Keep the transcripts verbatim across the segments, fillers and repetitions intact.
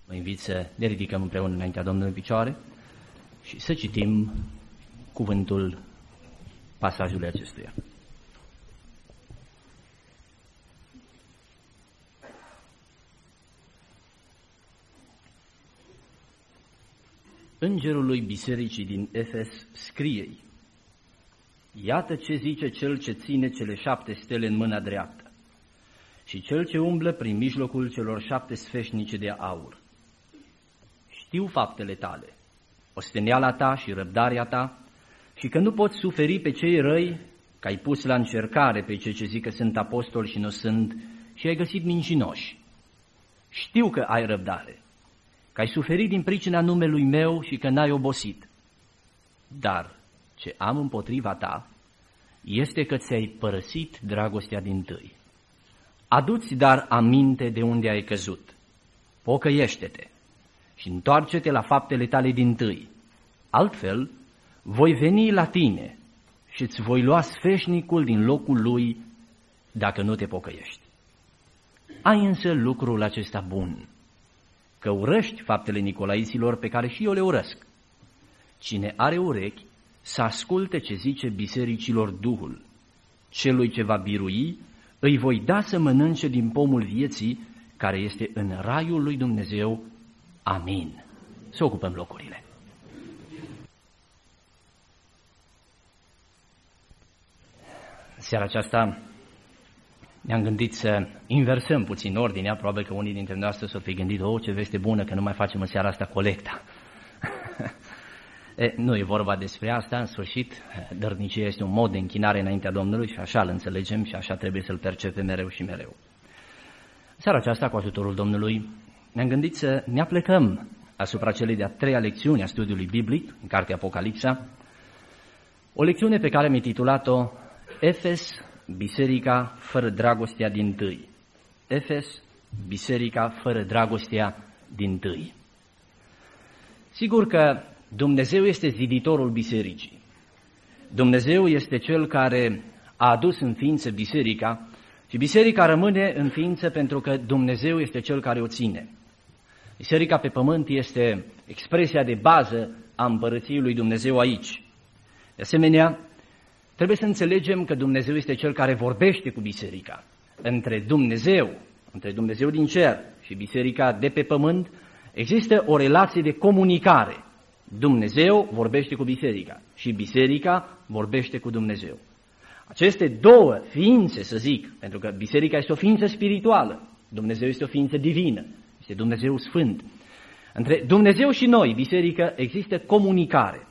Vă invit să ne ridicăm împreună înaintea Domnului în picioare și să citim cuvântul pasajului acestuia. Îngerului bisericii din Efes scrie-i: iată ce zice cel ce ține cele șapte stele în mâna dreaptă și cel ce umblă prin mijlocul celor șapte sfeșnice de aur. Știu faptele tale, osteneala ta și răbdarea ta, și că nu poți suferi pe cei răi, că ai pus la încercare pe cei ce zic că sunt apostoli și nu sunt, și ai găsit mincinoși. Știu că ai răbdare, că ai suferit din pricina numelui meu și că n-ai obosit. Dar ce am împotriva ta este că ți-ai părăsit dragostea dintâi. Adu-ți dar aminte de unde ai căzut, pocăiește-te și întoarce-te la faptele tale dintâi. Altfel, voi veni la tine și îți voi lua sfeșnicul din locul lui dacă nu te pocăiești. Ai însă lucrul acesta bun, că urăști faptele nicolaiților pe care și eu le urăsc. Cine are urechi, să asculte ce zice bisericilor Duhul. Celui ce va birui, îi voi da să mănânce din pomul vieții, care este în raiul lui Dumnezeu. Amin. Să ocupăm locurile. Seara aceasta ne-am gândit să inversăm puțin ordinea. Probabil că unii dintre noastre s-au fi gândit: o, ce veste bună că nu mai facem în seara asta colecta. E, nu e vorba despre asta, în sfârșit, dărnicia este un mod de închinare înaintea Domnului și așa îl înțelegem și așa trebuie să-l percepem mereu și mereu. Seara aceasta, cu ajutorul Domnului, ne-am gândit să ne aplecăm asupra celei de-a treia lecțiuni a studiului biblic, în cartea Apocalipsa, o lecțiune pe care am intitulat-o Efes, biserica fără dragostea dintâi. Efes, biserica fără dragostea dintâi. Sigur că Dumnezeu este ziditorul bisericii. Dumnezeu este Cel care a adus în ființă biserica și biserica rămâne în ființă pentru că Dumnezeu este Cel care o ține. Biserica pe pământ este expresia de bază a împărăției lui Dumnezeu aici. De asemenea, trebuie să înțelegem că Dumnezeu este Cel care vorbește cu biserica. Între Dumnezeu, între Dumnezeu din cer și biserica de pe pământ, există o relație de comunicare. Dumnezeu vorbește cu biserica și biserica vorbește cu Dumnezeu. Aceste două ființe, să zic, pentru că biserica este o ființă spirituală, Dumnezeu este o ființă divină, este Dumnezeu sfânt. Între Dumnezeu și noi, biserică, există comunicare.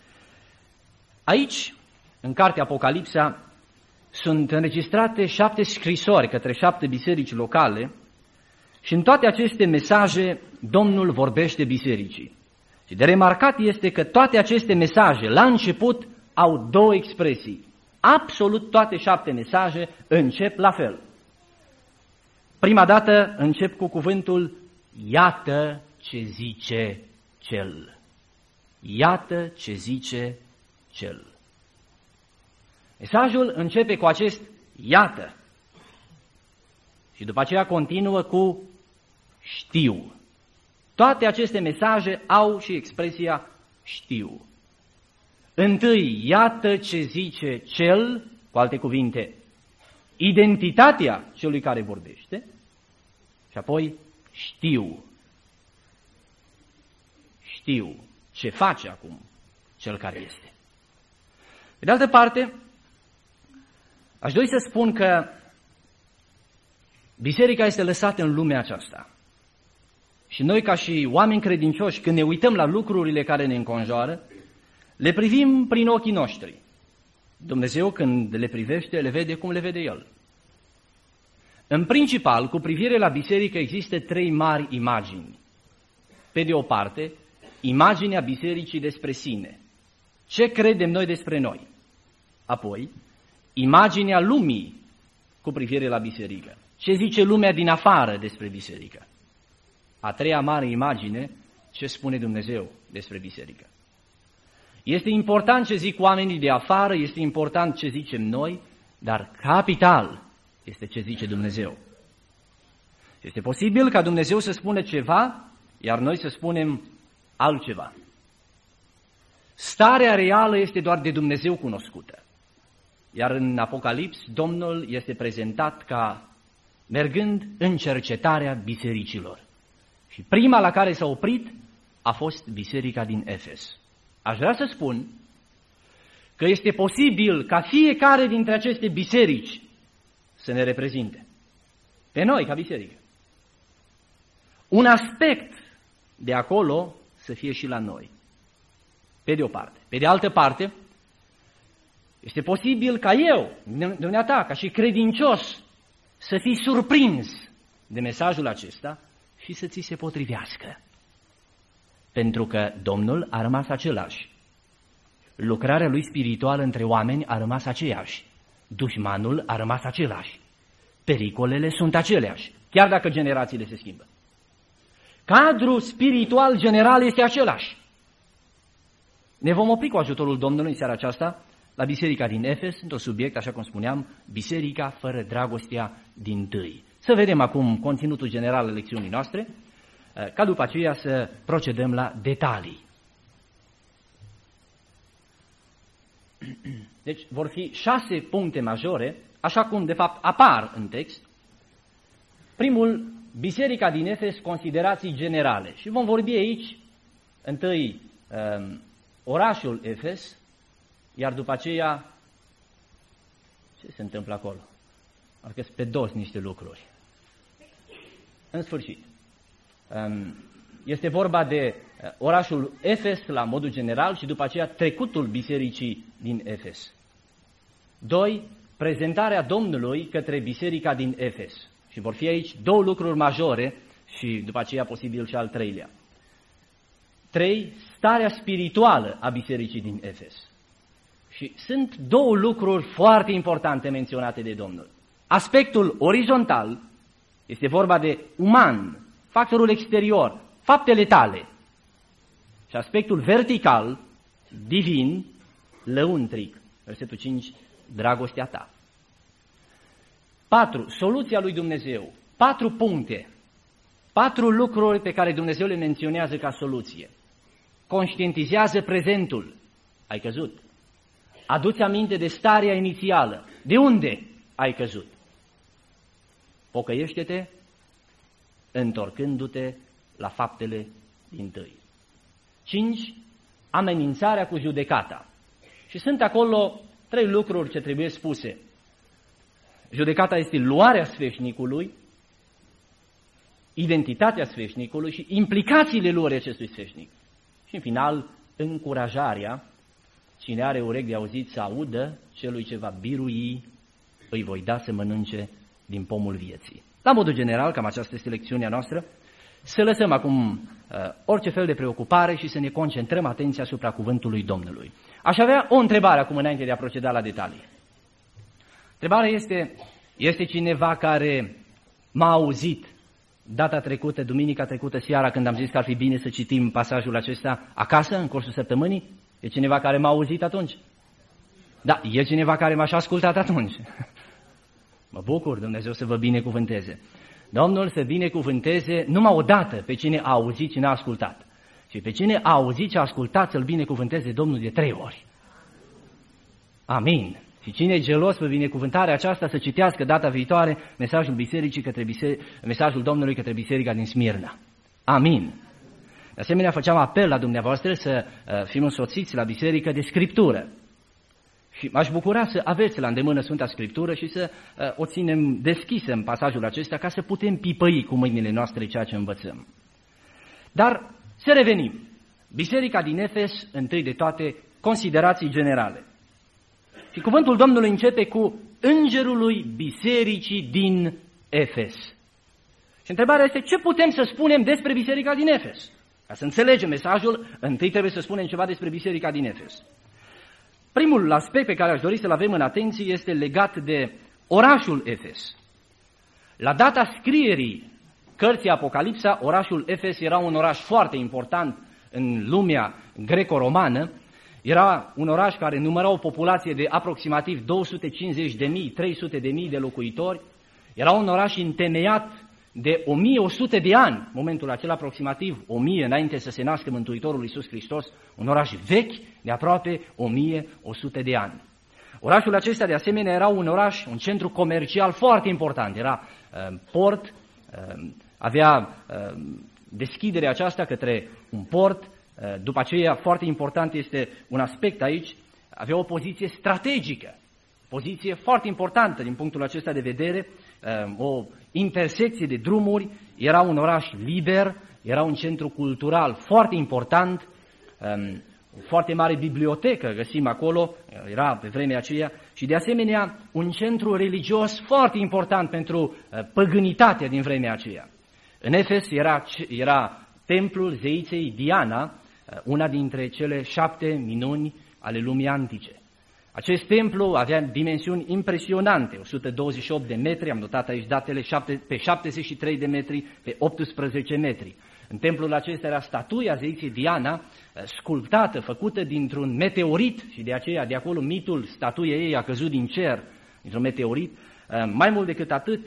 Aici, în cartea Apocalipsa, sunt înregistrate șapte scrisori către șapte biserici locale și în toate aceste mesaje Domnul vorbește bisericii. Și de remarcat este că toate aceste mesaje, la început, au două expresii. Absolut toate șapte mesaje încep la fel. Prima dată încep cu cuvântul iată ce zice Cel. Iată ce zice Cel. Mesajul începe cu acest iată și după aceea continuă cu știu. Toate aceste mesaje au și expresia știu. Întâi, iată ce zice Cel, cu alte cuvinte, identitatea celui care vorbește, și apoi știu. Știu ce face acum Cel care este. Pe de altă parte, aș dori să spun că biserica este lăsată în lumea aceasta. Și noi, ca și oameni credincioși, când ne uităm la lucrurile care ne înconjoară, le privim prin ochii noștri. Dumnezeu, când le privește, le vede cum le vede El. În principal, cu privire la biserică, există trei mari imagini. Pe de o parte, imaginea bisericii despre sine. Ce credem noi despre noi? Apoi, imaginea lumii cu privire la biserică. Ce zice lumea din afară despre biserică? A treia mare imagine, ce spune Dumnezeu despre biserică. Este important ce zic oamenii de afară, este important ce zicem noi, dar capital este ce zice Dumnezeu. Este posibil ca Dumnezeu să spună ceva iar noi să spunem altceva. Starea reală este doar de Dumnezeu cunoscută, iar în Apocalips Domnul este prezentat ca mergând în cercetarea bisericilor. Și prima la care s-a oprit a fost biserica din Efes. Aș vrea să spun că este posibil ca fiecare dintre aceste biserici să ne reprezinte pe noi ca biserică. Un aspect de acolo să fie și la noi, pe de o parte. Pe de altă parte, este posibil ca eu, dumneata, ca și credincios, să fii surprins de mesajul acesta și să ți se potrivească. Pentru că Domnul a rămas același. Lucrarea lui spirituală între oameni a rămas aceeași. Dușmanul a rămas același. Pericolele sunt aceleași, chiar dacă generațiile se schimbă. Cadrul spiritual general este același. Ne vom opri cu ajutorul Domnului în seara aceasta la biserica din Efes, într-un subiect, așa cum spuneam, biserica fără dragostea dintâi. Să vedem acum conținutul general al lecțiunii noastre, ca după aceea să procedăm la detalii. Deci vor fi șase puncte majore, așa cum de fapt apar în text. Primul, biserica din Efes, considerații generale. Și vom vorbi aici întâi um, orașul Efes, iar după aceea, ce se întâmplă acolo? Parcă sunt pe dos niște lucruri. În sfârșit, um, este vorba de orașul Efes la modul general și după aceea trecutul bisericii din Efes. Doi, prezentarea Domnului către biserica din Efes. Și vor fi aici două lucruri majore și după aceea posibil și al treilea. Trei, starea spirituală a bisericii din Efes. Și sunt două lucruri foarte importante menționate de Domnul. Aspectul orizontal este vorba de uman, factorul exterior, faptele tale. Și aspectul vertical, divin, lăuntric. Versetul cinci, dragostea ta. Patru, soluția lui Dumnezeu. Patru puncte. Patru lucruri pe care Dumnezeu le menționează ca soluție. Conștientizează prezentul. Ai căzut. Adu-ți aminte de starea inițială. De unde ai căzut? Pocăiește-te întorcându-te la faptele dintâi. Cinci, amenințarea cu judecata. Și sunt acolo trei lucruri ce trebuie spuse. Judecata este luarea sfeșnicului, identitatea sfeșnicului și implicațiile luării acestui sfeșnic. Și în final, încurajarea, cine are urechi de auzit să audă, celui ce va birui, îi voi da să mănânce din pomul vieții. La modul general, cam aceasta este lecțiunea noastră, să lăsăm acum uh, orice fel de preocupare și să ne concentrăm atenția asupra cuvântului Domnului. Aș avea o întrebare acum înainte de a proceda la detalii. Întrebarea este, este cineva care m-a auzit data trecută, duminica trecută, seara, când am zis că ar fi bine să citim pasajul acesta acasă, în cursul săptămânii? E cineva care m-a auzit atunci? Da, e cineva care m-a și ascultat atunci. Mă bucur, Dumnezeu să vă binecuvânteze. Domnul să binecuvânteze numai odată pe cine a auzit și n-a ascultat. Și pe cine a auzit și a ascultat să-l binecuvânteze Domnul de trei ori. Amin. Și cine e gelos pe binecuvântarea aceasta să citească data viitoare mesajul bisericii către biseric, mesajul Domnului către biserica din Smirna. Amin. De asemenea, făceam apel la dumneavoastră să uh, fim însoțiți la biserică de Scriptură. Și m-aș bucura să aveți la îndemână Sfânta Scriptură și să uh, o ținem deschisă în pasajul acesta ca să putem pipăi cu mâinile noastre ceea ce învățăm. Dar să revenim. Biserica din Efes, întâi de toate, considerații generale. Și cuvântul Domnului începe cu îngerului bisericii din Efes. Și întrebarea este, ce putem să spunem despre biserica din Efes? Ca să înțelegem mesajul, întâi trebuie să spunem ceva despre biserica din Efes. Primul aspect pe care aș dori să-l avem în atenție este legat de orașul Efes. La data scrierii cărții Apocalipsa, orașul Efes era un oraș foarte important în lumea greco-romană. Era un oraș care număra o populație de aproximativ două sute cincizeci de mii, trei sute de mii de locuitori. Era un oraș întemeiat de o mie o sută de ani, momentul acela aproximativ o mie înainte să se nască Mântuitorul Iisus Hristos, un oraș vechi de aproape o mie o sută de ani. Orașul acesta de asemenea era un oraș, un centru comercial foarte important, era uh, port, uh, avea uh, deschiderea aceasta către un port, uh, după aceea foarte important este un aspect aici, avea o poziție strategică, poziție foarte importantă din punctul acesta de vedere, uh, o intersecție de drumuri, era un oraș liber, era un centru cultural foarte important, um, o foarte mare bibliotecă găsim acolo, era pe vremea aceea, și de asemenea un centru religios foarte important pentru uh, păgânitatea din vremea aceea. În Efes era, era templul zeiței Diana, uh, una dintre cele șapte minuni ale lumii antice. Acest templu avea dimensiuni impresionante, o sută douăzeci și opt de metri, am notat aici datele, pe șaptezeci și trei de metri, pe optsprezece metri. În templul acesta era statuia zeiței Diana, sculptată, făcută dintr-un meteorit, și de aceea de acolo mitul statuiei ei a căzut din cer, dintr-un meteorit. Mai mult decât atât,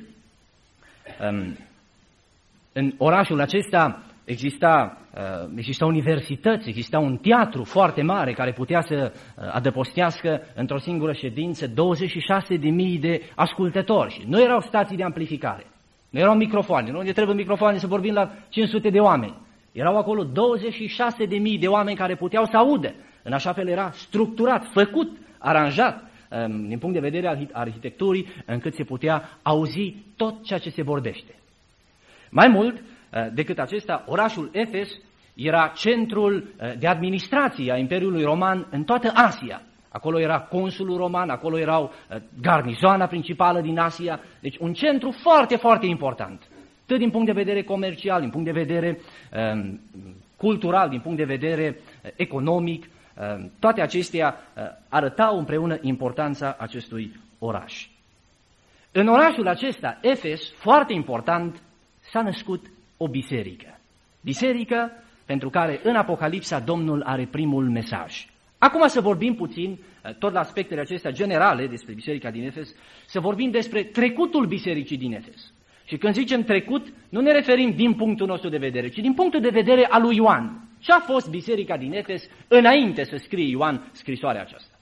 în orașul acesta exista, exista universități, exista un teatru foarte mare care putea să adăpostească într-o singură ședință douăzeci și șase de mii de ascultători. Și nu erau stații de amplificare, nu erau microfoane, nu ne trebuie microfoane să vorbim la cinci sute de oameni. Erau acolo douăzeci și șase de mii de oameni care puteau să audă. În așa fel era structurat, făcut, aranjat din punct de vedere al arhitecturii, încât se putea auzi tot ceea ce se vorbește. Mai mult decât acesta, orașul Efes era centrul de administrație a Imperiului Roman în toată Asia. Acolo era consulul roman, acolo erau garnizoana principală din Asia, deci un centru foarte, foarte important, atât din punct de vedere comercial, din punct de vedere um, cultural, din punct de vedere uh, economic, uh, toate acestea uh, arătau împreună importanța acestui oraș. În orașul acesta, Efes, foarte important, s-a născut o biserică. Biserică pentru care în Apocalipsa Domnul are primul mesaj. Acum să vorbim puțin, tot la aspectele acestea generale despre biserica din Efes, să vorbim despre trecutul bisericii din Efes. Și când zicem trecut, nu ne referim din punctul nostru de vedere, ci din punctul de vedere al lui Ioan. Ce a fost biserica din Efes înainte să scrie Ioan scrisoarea aceasta?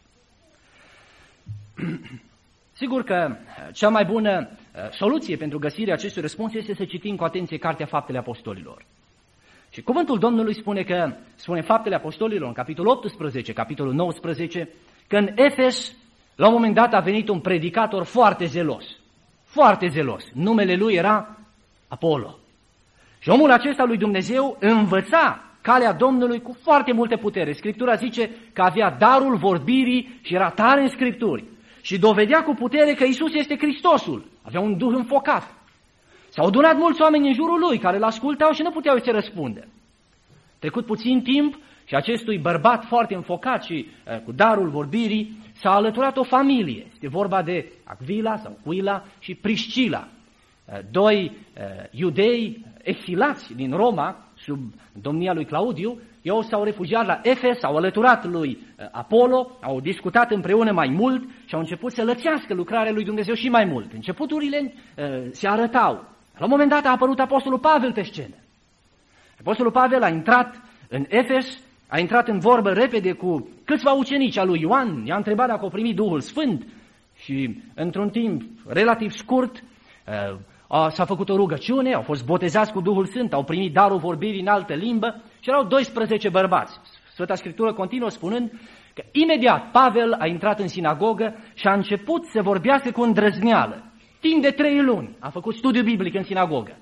Sigur că cea mai bună soluție pentru găsirea acestui răspuns este să citim cu atenție Cartea Faptele Apostolilor. Și cuvântul Domnului spune că, spune Faptele Apostolilor, în capitolul optsprezece, capitolul nouăsprezece, că în Efes, la un moment dat, a venit un predicator foarte zelos, foarte zelos. Numele lui era Apollo. Și omul acesta lui Dumnezeu învăța calea Domnului cu foarte multă putere. Scriptura zice că avea darul vorbirii și era tare în Scripturi. Și dovedea cu putere că Iisus este Hristosul. Avea un duh înfocat. S-au adunat mulți oameni în jurul lui care l-ascultau și nu puteau să răspundă. Trecut puțin timp și acestui bărbat foarte înfocat și uh, cu darul vorbirii s-a alăturat o familie. Este vorba de Aquila sau Aquila și Priscila, uh, doi uh, iudei exilați din Roma sub domnia lui Claudiu. Ei s-au refugiat la Efes, s-au alăturat lui uh, Apollo, au discutat împreună mai mult și au început să lățească lucrarea lui Dumnezeu și mai mult. Începuturile uh, se arătau. La un moment dat a apărut Apostolul Pavel pe scenă. Apostolul Pavel a intrat în Efes, a intrat în vorbă repede cu câțiva ucenici al lui Ioan, i-a întrebat dacă au primit Duhul Sfânt și într-un timp relativ scurt s-a făcut o rugăciune, au fost botezați cu Duhul Sfânt, au primit darul vorbirii în altă limbă și erau doisprezece bărbați. Sfânta Scriptură continuă spunând că imediat Pavel a intrat în sinagogă și a început să vorbească cu îndrăzneală. Timp de trei luni a făcut studiu biblic în sinagogă.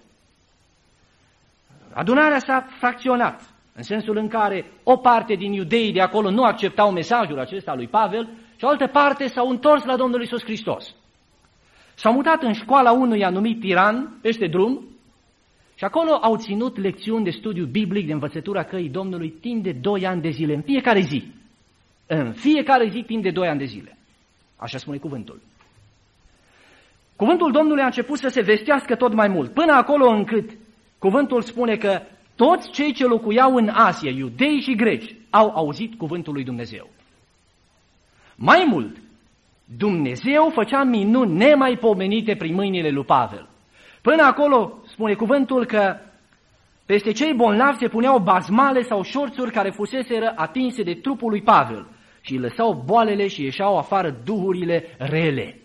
Adunarea s-a fracționat, în sensul în care o parte din iudeii de acolo nu acceptau mesajul acesta lui Pavel și o altă parte s-au întors la Domnul Iisus Hristos. S-au mutat în școala unui anumit Tiran, peste drum, și acolo au ținut lecțiuni de studiu biblic, de învățătura căii Domnului, timp de doi ani de zile, în fiecare zi. În fiecare zi, timp de doi ani de zile. Așa spune cuvântul. Cuvântul Domnului a început să se vestească tot mai mult, până acolo încât cuvântul spune că toți cei ce locuiau în Asia, iudei și greci, au auzit cuvântul lui Dumnezeu. Mai mult, Dumnezeu făcea minuni nemaipomenite prin mâinile lui Pavel. Până acolo, spune cuvântul că peste cei bolnavi se puneau bazmale sau șorțuri care fuseseră atinse de trupul lui Pavel și îi lăsau boalele și ieșeau afară duhurile rele.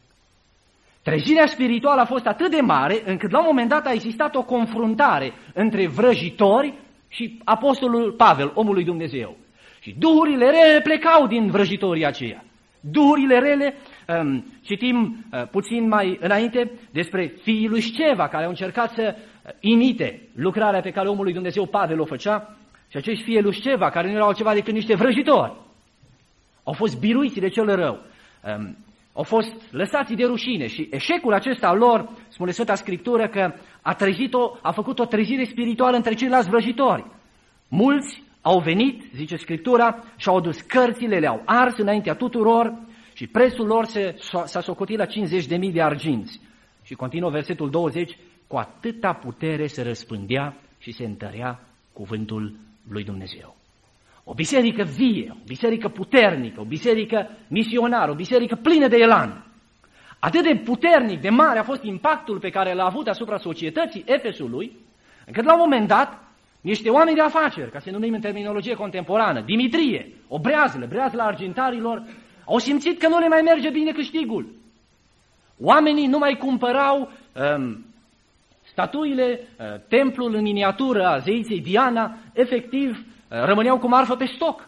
Trezirea spirituală a fost atât de mare încât la un moment dat a existat o confruntare între vrăjitori și apostolul Pavel, omul lui Dumnezeu. Și duhurile rele plecau din vrăjitorii aceia. Duhurile rele, um, citim uh, puțin mai înainte despre fiii lui Sceva, care au încercat să imite lucrarea pe care omul lui Dumnezeu Pavel o făcea, și acești fii lui Sceva, care nu erau altceva decât niște vrăjitori, au fost biruiți de cel rău, um, au fost lăsați de rușine și eșecul acesta al lor, spune Sfânta Scriptură, că a, trezit-o, a făcut o trezire spirituală între ceilalți vrăjitori. Mulți au venit, zice Scriptura, și au adus cărțile, le-au ars înaintea tuturor și prețul lor se, s-a socotit la cincizeci de mii de arginți. Și continuă versetul douăzeci, cu atâta putere se răspândea și se întărea cuvântul lui Dumnezeu. O biserică vie, o biserică puternică, o biserică misionară, o biserică plină de elan. Atât de puternic, de mare a fost impactul pe care l-a avut asupra societății Efesului, încât la un moment dat, niște oameni de afaceri, ca să numim în terminologie contemporană, Dimitrie, o breazlă, breazla argintarilor, au simțit că nu le mai merge bine câștigul. Oamenii nu mai cumpărau um, statuile, uh, templul în miniatură a zeiței Diana, efectiv uh, rămâneau cu marfă pe stoc.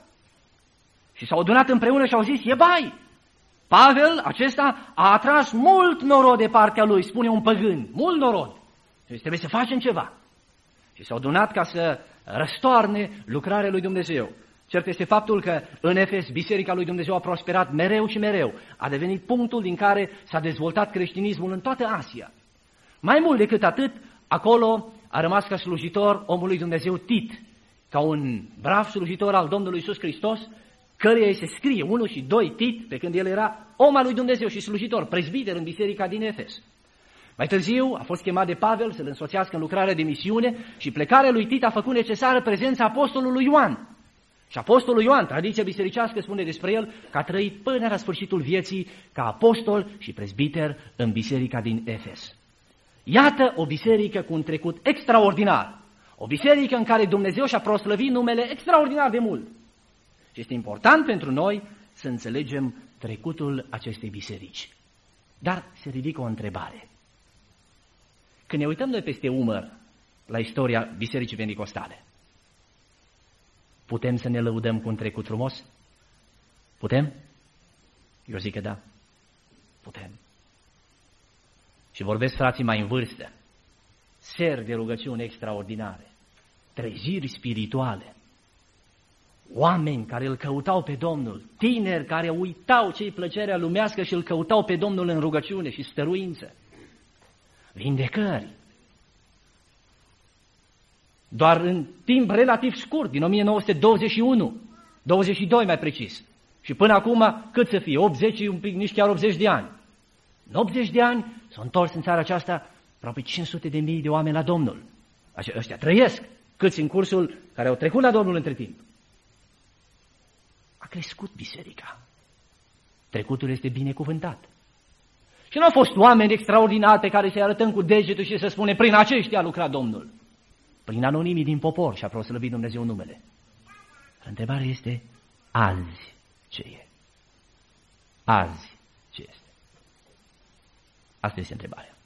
Și s-au adunat împreună și au zis, e bai! Pavel acesta a atras mult norod de partea lui, spune un păgân, mult norod. Deci trebuie să facem ceva. Și s-au adunat ca să răstoarne lucrarea lui Dumnezeu. Cert este faptul că în Efes Biserica lui Dumnezeu a prosperat mereu și mereu. A devenit punctul din care s-a dezvoltat creștinismul în toată Asia. Mai mult decât atât, acolo a rămas ca slujitor omul lui Dumnezeu Tit, ca un brav slujitor al Domnului Iisus Hristos, căreia îi se scrie unu și doi Tit, pe când el era om al lui Dumnezeu și slujitor, prezbiter în biserica din Efes. Mai târziu a fost chemat de Pavel să-l însoțească în lucrarea de misiune și plecarea lui Tit a făcut necesară prezența apostolului Ioan. Și apostolul Ioan, tradiția bisericească, spune despre el că a trăit până la sfârșitul vieții ca apostol și prezbiter în biserica din Efes. Iată o biserică cu un trecut extraordinar, o biserică în care Dumnezeu și-a proslăvit numele extraordinar de mult. Și este important pentru noi să înțelegem trecutul acestei biserici. Dar se ridică o întrebare. Când ne uităm noi peste umăr la istoria Bisericii Pentecostale, putem să ne lăudăm cu un trecut frumos? Putem? Eu zic că da. Putem. Și vorbesc frații mai în vârstă. Seri de rugăciune extraordinare, treziri spirituale, oameni care îl căutau pe Domnul, tineri care uitau ce-i plăcerea lumească și îl căutau pe Domnul în rugăciune și stăruință, vindecări. Doar în timp relativ scurt, din o mie nouă sute douăzeci și unu, douăzeci și doi mai precis, și până acum cât să fie, optzeci, un pic, nici chiar optzeci de ani. În optzeci de ani s-au întors în țara aceasta aproape cinci sute de mii de oameni la Domnul. Ăștia trăiesc, câți în cursul care au trecut la Domnul între timp. A crescut biserica. Trecutul este binecuvântat. Și nu au fost oameni extraordinari pe care să-i arătăm cu degetul și să spune prin aceștia a lucrat Domnul. Prin anonimii din popor și-a proslăvit Dumnezeu numele. Întrebarea este, azi ce e? Azi ce este? Asta este întrebarea.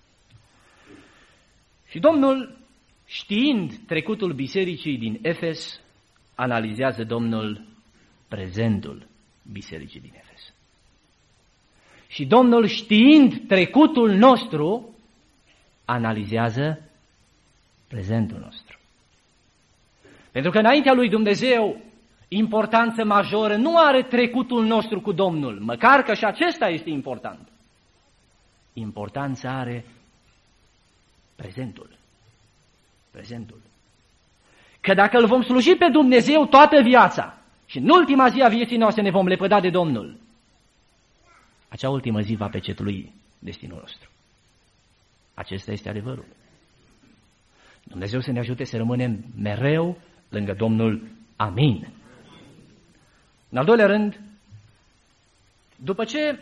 Și Domnul, știind trecutul bisericii din Efes, analizează Domnul prezentul bisericii din Efes. Și Domnul, știind trecutul nostru, analizează prezentul nostru. Pentru că înaintea lui Dumnezeu, importanță majoră nu are trecutul nostru cu Domnul, măcar că și acesta este important. Importanța are prezentul. Prezentul. Că dacă îl vom sluji pe Dumnezeu toată viața și în ultima zi a vieții noastre ne vom lepăda de Domnul, acea ultimă zi va pecetului destinul nostru. Acesta este adevărul. Dumnezeu să ne ajute să rămânem mereu lângă Domnul. Amin. În al doilea rând, după ce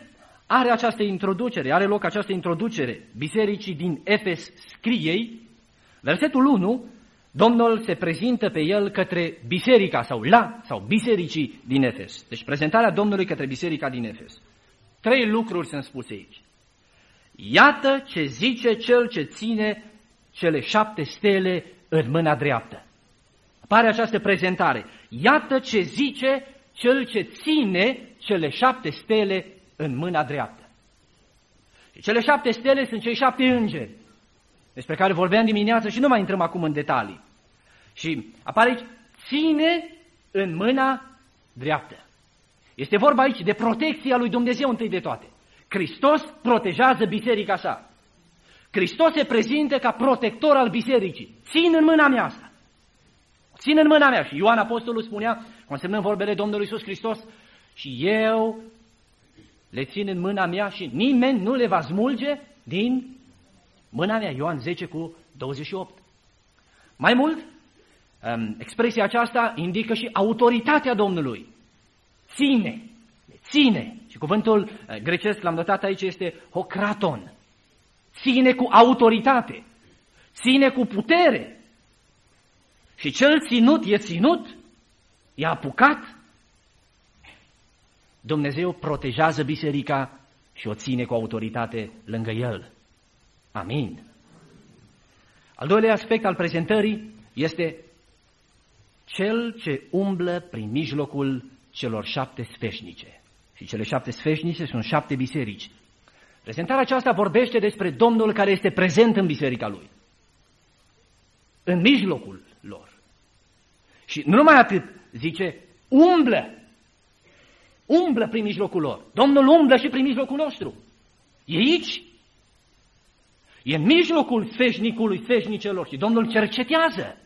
are această introducere, are loc această introducere bisericii din Efes scriei, versetul unu, Domnul se prezintă pe el către biserica sau la sau bisericii din Efes. Deci prezentarea Domnului către biserica din Efes. Trei lucruri sunt spuse aici. Iată ce zice cel ce ține cele șapte stele în mâna dreaptă. Apare această prezentare. Iată ce zice cel ce ține cele șapte stele în mâna dreaptă. Și cele șapte stele sunt cei șapte îngeri despre care vorbeam dimineață și nu mai intrăm acum în detalii. Și apare aici, ține în mâna dreaptă. Este vorba aici de protecția lui Dumnezeu întâi de toate. Hristos protejează biserica sa. Hristos se prezintă ca protector al bisericii. Țin în mâna mea asta. Țin în mâna mea. Și Ioan Apostolul spunea, consemnând vorbele Domnului Iisus Hristos, și eu le țin în mâna mea și nimeni nu le va smulge din mâna mea. Ioan zece cu douăzeci și opt. Mai mult, expresia aceasta indică și autoritatea Domnului. Ține, ține. Și cuvântul grecesc, l-am notat aici, este hokraton. Ține cu autoritate, ține cu putere. Și cel ținut e ținut, e apucat. Dumnezeu protejează biserica și o ține cu autoritate lângă el. Amin. Al doilea aspect al prezentării este cel ce umblă prin mijlocul celor șapte sfeșnice. Și cele șapte sfeșnice sunt șapte biserici. Prezentarea aceasta vorbește despre Domnul care este prezent în biserica lui, în mijlocul lor. Și nu numai atât, zice, umblă, umblă prin mijlocul lor. Domnul umblă și prin mijlocul nostru. E aici, e în mijlocul sfeșnicului, sfeșnicelor și Domnul cercetează.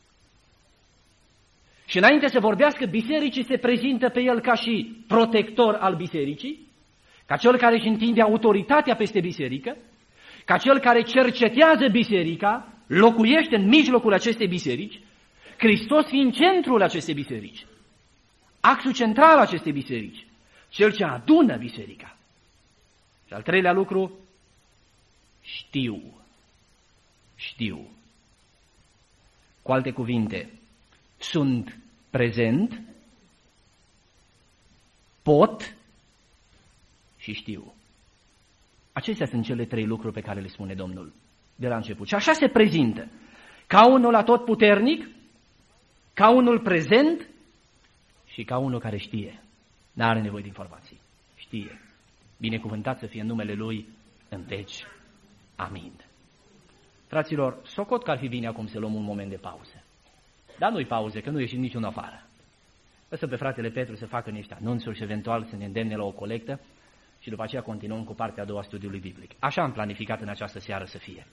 Și înainte să vorbească, bisericii se prezintă pe el ca și protector al bisericii, ca cel care își întinde autoritatea peste biserică, ca cel care cercetează biserica, locuiește în mijlocul acestei biserici, Hristos fiind centrul acestei biserici, axul central al acestei biserici, cel ce adună biserica. Și al treilea lucru, știu, știu. Cu alte cuvinte, sunt prezent, pot și știu. Acestea sunt cele trei lucruri pe care le spune Domnul de la început. Și așa se prezintă, ca unul atotputernic, ca unul prezent și ca unul care știe. N-are nevoie de informații. Știe. Binecuvântat să fie numele Lui în veci. Amin. Fraților, socot că ar fi bine acum să luăm un moment de pauză. Dar nu-i pauze, că nu ieșim niciunul afară. Lăsă pe fratele Petru să facă niște anunțuri și eventual să ne îndemne la o colectă și după aceea continuăm cu partea a doua a studiului biblic. Așa am planificat în această seară să fie.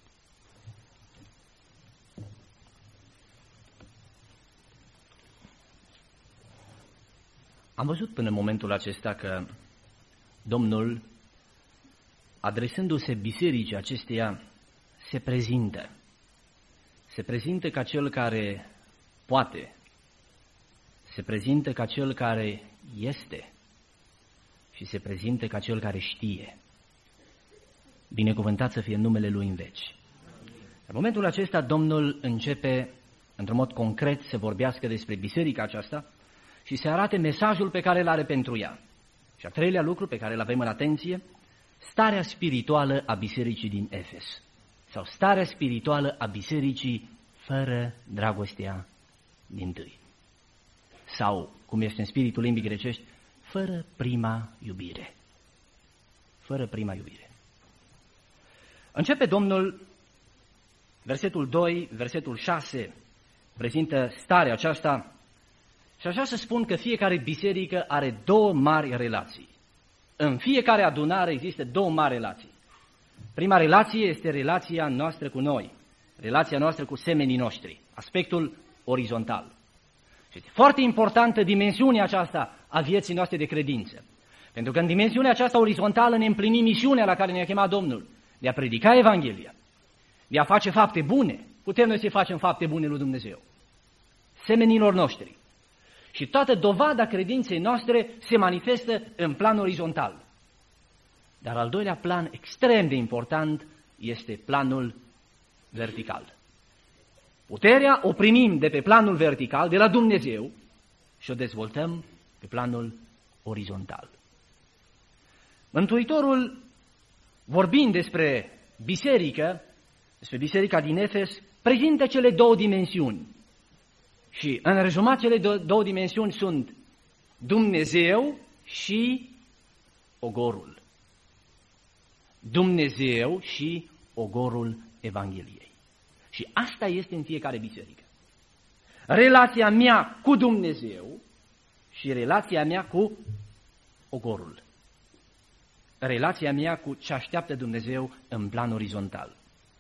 Am văzut până în momentul acesta că Domnul, adresându-se bisericii acesteia, se prezintă. Se prezintă ca cel care poate, se prezintă ca cel care este și se prezintă ca cel care știe. Binecuvântat să fie numele Lui în veci. În momentul acesta Domnul începe într-un mod concret să vorbească despre biserica aceasta și să arate mesajul pe care îl are pentru ea. Și a treilea lucru pe care îl avem în atenție, starea spirituală a bisericii din Efes. Sau starea spirituală a bisericii fără dragostea dintâi. Sau, cum este în spiritul limbii grecești, fără prima iubire. Fără prima iubire. Începe Domnul, versetul doi, versetul șase, prezintă starea aceasta și așa să spun că fiecare biserică are două mari relații. În fiecare adunare există două mari relații. Prima relație este relația noastră cu noi, relația noastră cu semenii noștri, aspectul orizontal. Și este foarte importantă dimensiunea aceasta a vieții noastre de credință. Pentru că în dimensiunea aceasta orizontală ne împlinim misiunea la care ne-a chemat Domnul, de a predica Evanghelia, de a face fapte bune. Putem noi să facem fapte bune lui Dumnezeu, semenilor noștri. Și toată dovada credinței noastre se manifestă în plan orizontal. Dar al doilea plan, extrem de important, este planul vertical. Puterea o primim de pe planul vertical, de la Dumnezeu, și o dezvoltăm pe planul orizontal. Mântuitorul, vorbind despre biserică, despre biserica din Efes, prezintă cele două dimensiuni. Și în rezumat, cele două dimensiuni sunt Dumnezeu și ogorul. Dumnezeu și ogorul Evangheliei. Și asta este în fiecare biserică. Relația mea cu Dumnezeu și relația mea cu ogorul. Relația mea cu ce așteaptă Dumnezeu în plan orizontal.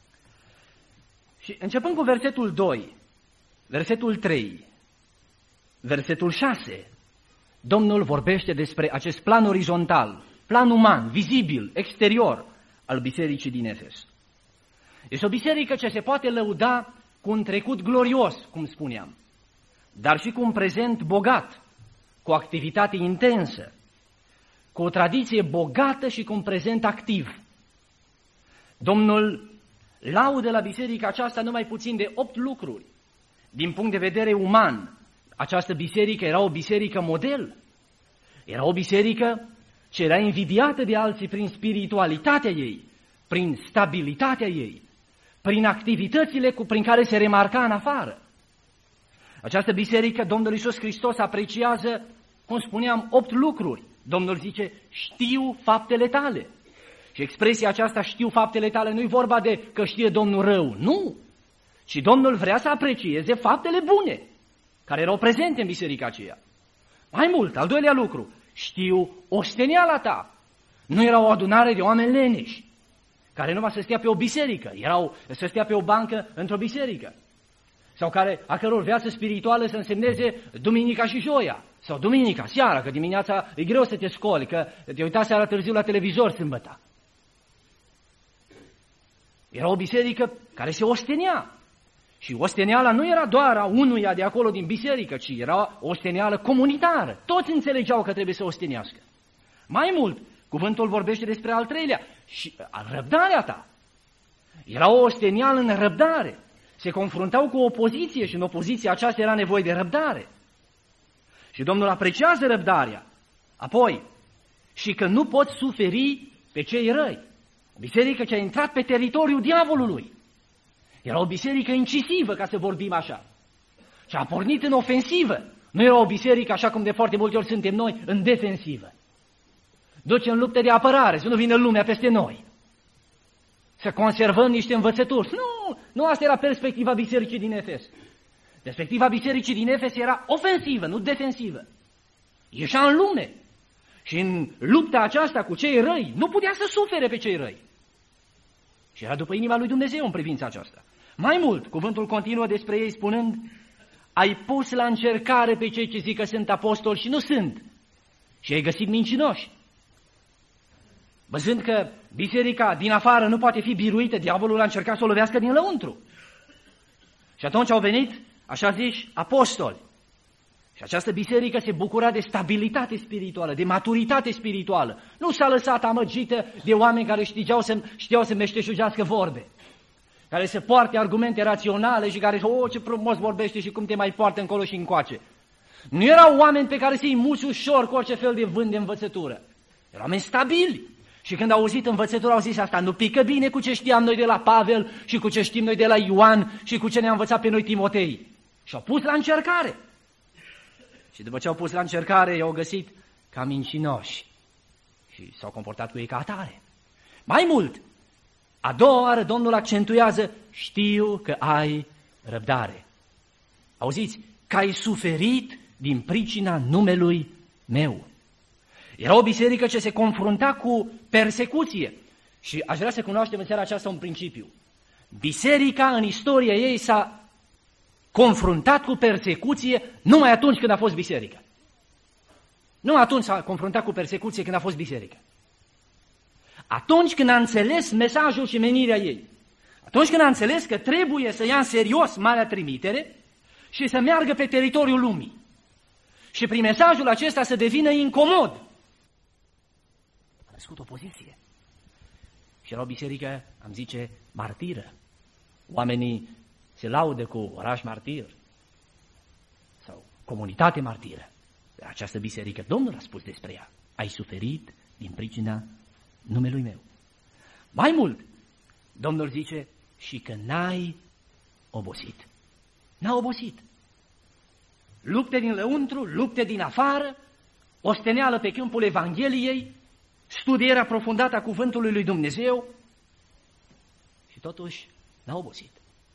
Și începând cu versetul doi, versetul trei, versetul șase, Domnul vorbește despre acest plan orizontal, plan uman, vizibil, exterior al bisericii din Efes. Este o biserică ce se poate lăuda cu un trecut glorios, cum spuneam, dar și cu un prezent bogat, cu o activitate intensă, cu o tradiție bogată și cu un prezent activ. Domnul laudă la biserica aceasta numai puțin de opt lucruri. Din punct de vedere uman, această biserică era o biserică model. Era o biserică ce era invidiată de alții prin spiritualitatea ei, prin stabilitatea ei, prin activitățile cu, prin care se remarca în afară. Această biserică, Domnul Iisus Hristos apreciază, cum spuneam, opt lucruri. Domnul zice, știu faptele tale. Și expresia aceasta, știu faptele tale, nu-i vorba de că știe Domnul rău, nu. Și Domnul vrea să aprecieze faptele bune, care erau prezente în biserica aceea. Mai mult, al doilea lucru, știu osteniala ta. Nu era o adunare de oameni leneși, care numai să stea pe o biserică, erau să stea pe o bancă într-o biserică, sau care, a căror viață spirituală să însemneze duminica și joia, sau duminica, seara, că dimineața e greu să te scoli, că te uita seara târziu la televizor sâmbătă. Era o biserică care se ostenea. Și osteneala nu era doar a unuia de acolo din biserică, ci era o osteneală comunitară. Toți înțelegeau că trebuie să ostenească. Mai mult, cuvântul vorbește despre al treilea, și răbdarea ta. Era o osteneală în răbdare. Se confruntau cu o opoziție și în opoziția aceasta era nevoie de răbdare. Și Domnul apreciază răbdarea. Apoi, și că nu poți suferi pe cei răi. O biserică ce a intrat pe teritoriul diavolului. Era o biserică incisivă, ca să vorbim așa. Și a pornit în ofensivă. Nu era o biserică, așa cum de foarte multe ori suntem noi, în defensivă. Duce în luptă de apărare, să nu vină lumea peste noi. Să conservăm niște învățături. Nu, nu asta era perspectiva bisericii din Efes. Perspectiva bisericii din Efes era ofensivă, nu defensivă. Ieșea în lume. Și în lupta aceasta cu cei răi, nu putea să sufere pe cei răi. Și era după inima lui Dumnezeu în privința aceasta. Mai mult, cuvântul continuă despre ei spunând, ai pus la încercare pe cei ce zic că sunt apostoli și nu sunt. Și ai găsit mincinoși. Văzând că biserica din afară nu poate fi biruită, diavolul a încercat să o lovească din lăuntru. Și atunci au venit, așa zici, apostoli. Și această biserică se bucura de stabilitate spirituală, de maturitate spirituală. Nu s-a lăsat amăgită de oameni care știau să, știau să meșteșugească vorbe, care să poarte argumente raționale și care, o, ce frumos vorbește și cum te mai poartă încolo și încoace. Nu erau oameni pe care să-i muți ușor cu orice fel de vânt de învățătură. Erau oameni stabili. Și când au auzit învățătura, au zis asta, nu pică bine cu ce știam noi de la Pavel și cu ce știm noi de la Ioan și cu ce ne-a învățat pe noi Timotei. Și au pus la încercare. Și după ce au pus la încercare, i-au găsit ca mincinoși și s-au comportat cu ei ca atare. Mai mult, a doua oară Domnul accentuează, știu că ai răbdare. Auziți, că ai suferit din pricina numelui meu. Era o biserică ce se confrunta cu persecuție. Și aș vrea să cunoaștem în seara aceasta un principiu. Biserica în istoria ei s-a confruntat cu persecuție numai atunci când a fost biserică. Nu atunci s-a confruntat cu persecuție când a fost biserică. Atunci când a înțeles mesajul și menirea ei. Atunci când a înțeles că trebuie să ia în serios marea trimitere și să meargă pe teritoriul lumii. Și prin mesajul acesta să devină incomod. A născut opoziție. Și era o biserică, am zice, martiră. Oamenii se laudă cu oraș martir sau comunitate martiră. Această biserică, Domnul a spus despre ea: ai suferit din pricina numelui meu. Mai mult, Domnul zice și că n-ai obosit. N-a obosit. Lupte din lăuntru, lupte din afară, osteneală pe câmpul Evangheliei, studiere aprofundată a cuvântului lui Dumnezeu și totuși n-a obosit.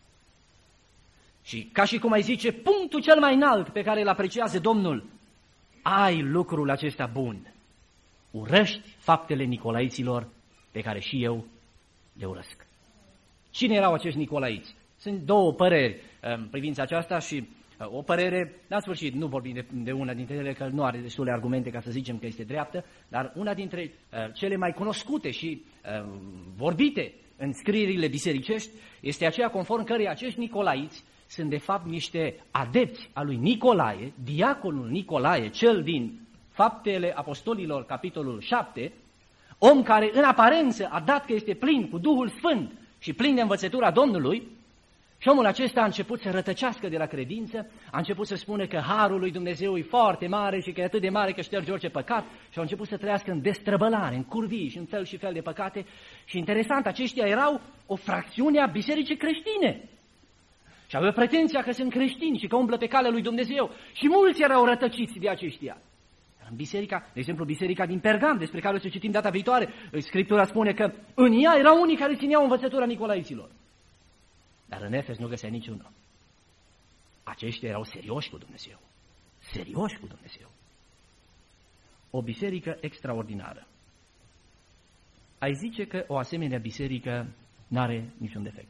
Și ca și cum ai zice, punctul cel mai înalt pe care îl apreciază Domnul: ai lucrul acesta bun. Urăști faptele nicolaiților pe care și eu le urăsc. Cine erau acești nicolaiți? Sunt două păreri în privința aceasta și o părere, la sfârșit, nu vorbim de, de una dintre ele, că nu are destule argumente ca să zicem că este dreaptă, dar una dintre uh, cele mai cunoscute și uh, vorbite în scrierile bisericești este aceea conform căreia acești nicolaiți sunt de fapt niște adepți a lui Nicolae, diaconul Nicolae, cel din Faptele Apostolilor, capitolul șapte, om care în aparență a dat că este plin cu Duhul Sfânt și plin de învățătura Domnului. Și omul acesta a început să rătăcească de la credință, a început să spună că harul lui Dumnezeu e foarte mare și că e atât de mare că șterge orice păcat și a început să trăiască în destrăbălare, în curvii și în fel și fel de păcate. Și interesant, aceștia erau o fracțiune a bisericii creștine și aveau pretenția că sunt creștini și că umblă pe calea lui Dumnezeu și mulți erau rătăciți de aceștia. În biserica, de exemplu, biserica din Pergam, despre care o să citim data viitoare, Scriptura spune că în ea erau unii care țineau învățătura nicolaiților. Dar în Efes nu găsea niciunul. Aceștia erau serioși cu Dumnezeu. Serioși cu Dumnezeu. O biserică extraordinară. Ai zice că o asemenea biserică n-are niciun defect.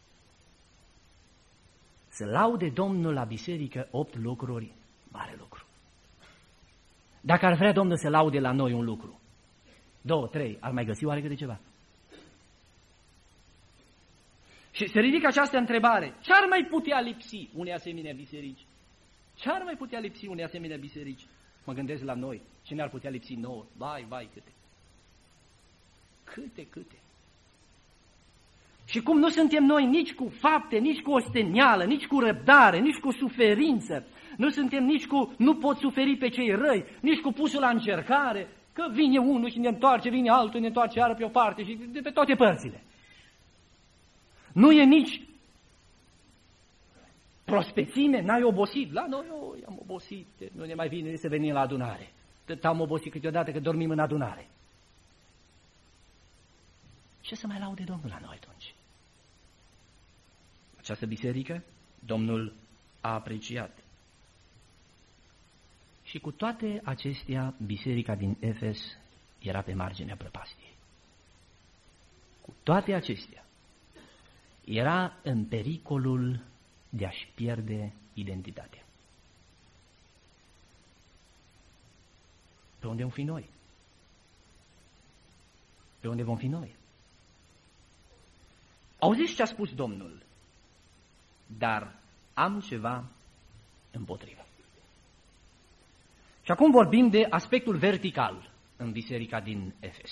Să laude Domnul la biserică opt lucruri, mare lucru. Dacă ar vrea Domnul să laude la noi un lucru, două, trei, ar mai găsi oarecât de ceva? Și se ridică această întrebare: ce-ar mai putea lipsi unei asemenea biserici? Ce-ar mai putea lipsi unei asemenea biserici? Mă gândesc la noi. Ce ne-ar putea lipsi nouă? Vai, vai, câte. Câte, câte. Și cum nu suntem noi nici cu fapte, nici cu ostenială, nici cu răbdare, nici cu suferință, nu suntem nici cu nu pot suferi pe cei răi, nici cu pusul la încercare, că vine unul și ne întoarce, vine altul, ne întoarce iară pe o parte și de pe toate părțile. Nu e nici prospețime, n-ai obosit. La noi, eu am obosit, nu ne mai vine să venim la adunare. Tot am obosit câteodată că dormim în adunare. Ce să mai laude Domnul la noi atunci? Această biserică, Domnul a apreciat. Și cu toate acestea, biserica din Efes era pe marginea prăpastiei. Cu toate acestea, era în pericolul de a-și pierde identitatea. Pe unde vom fi noi? Pe unde vom fi noi? Auziți ce a spus Domnul? Dar am ceva împotrivă. Și acum vorbim de aspectul vertical în biserica din Efes.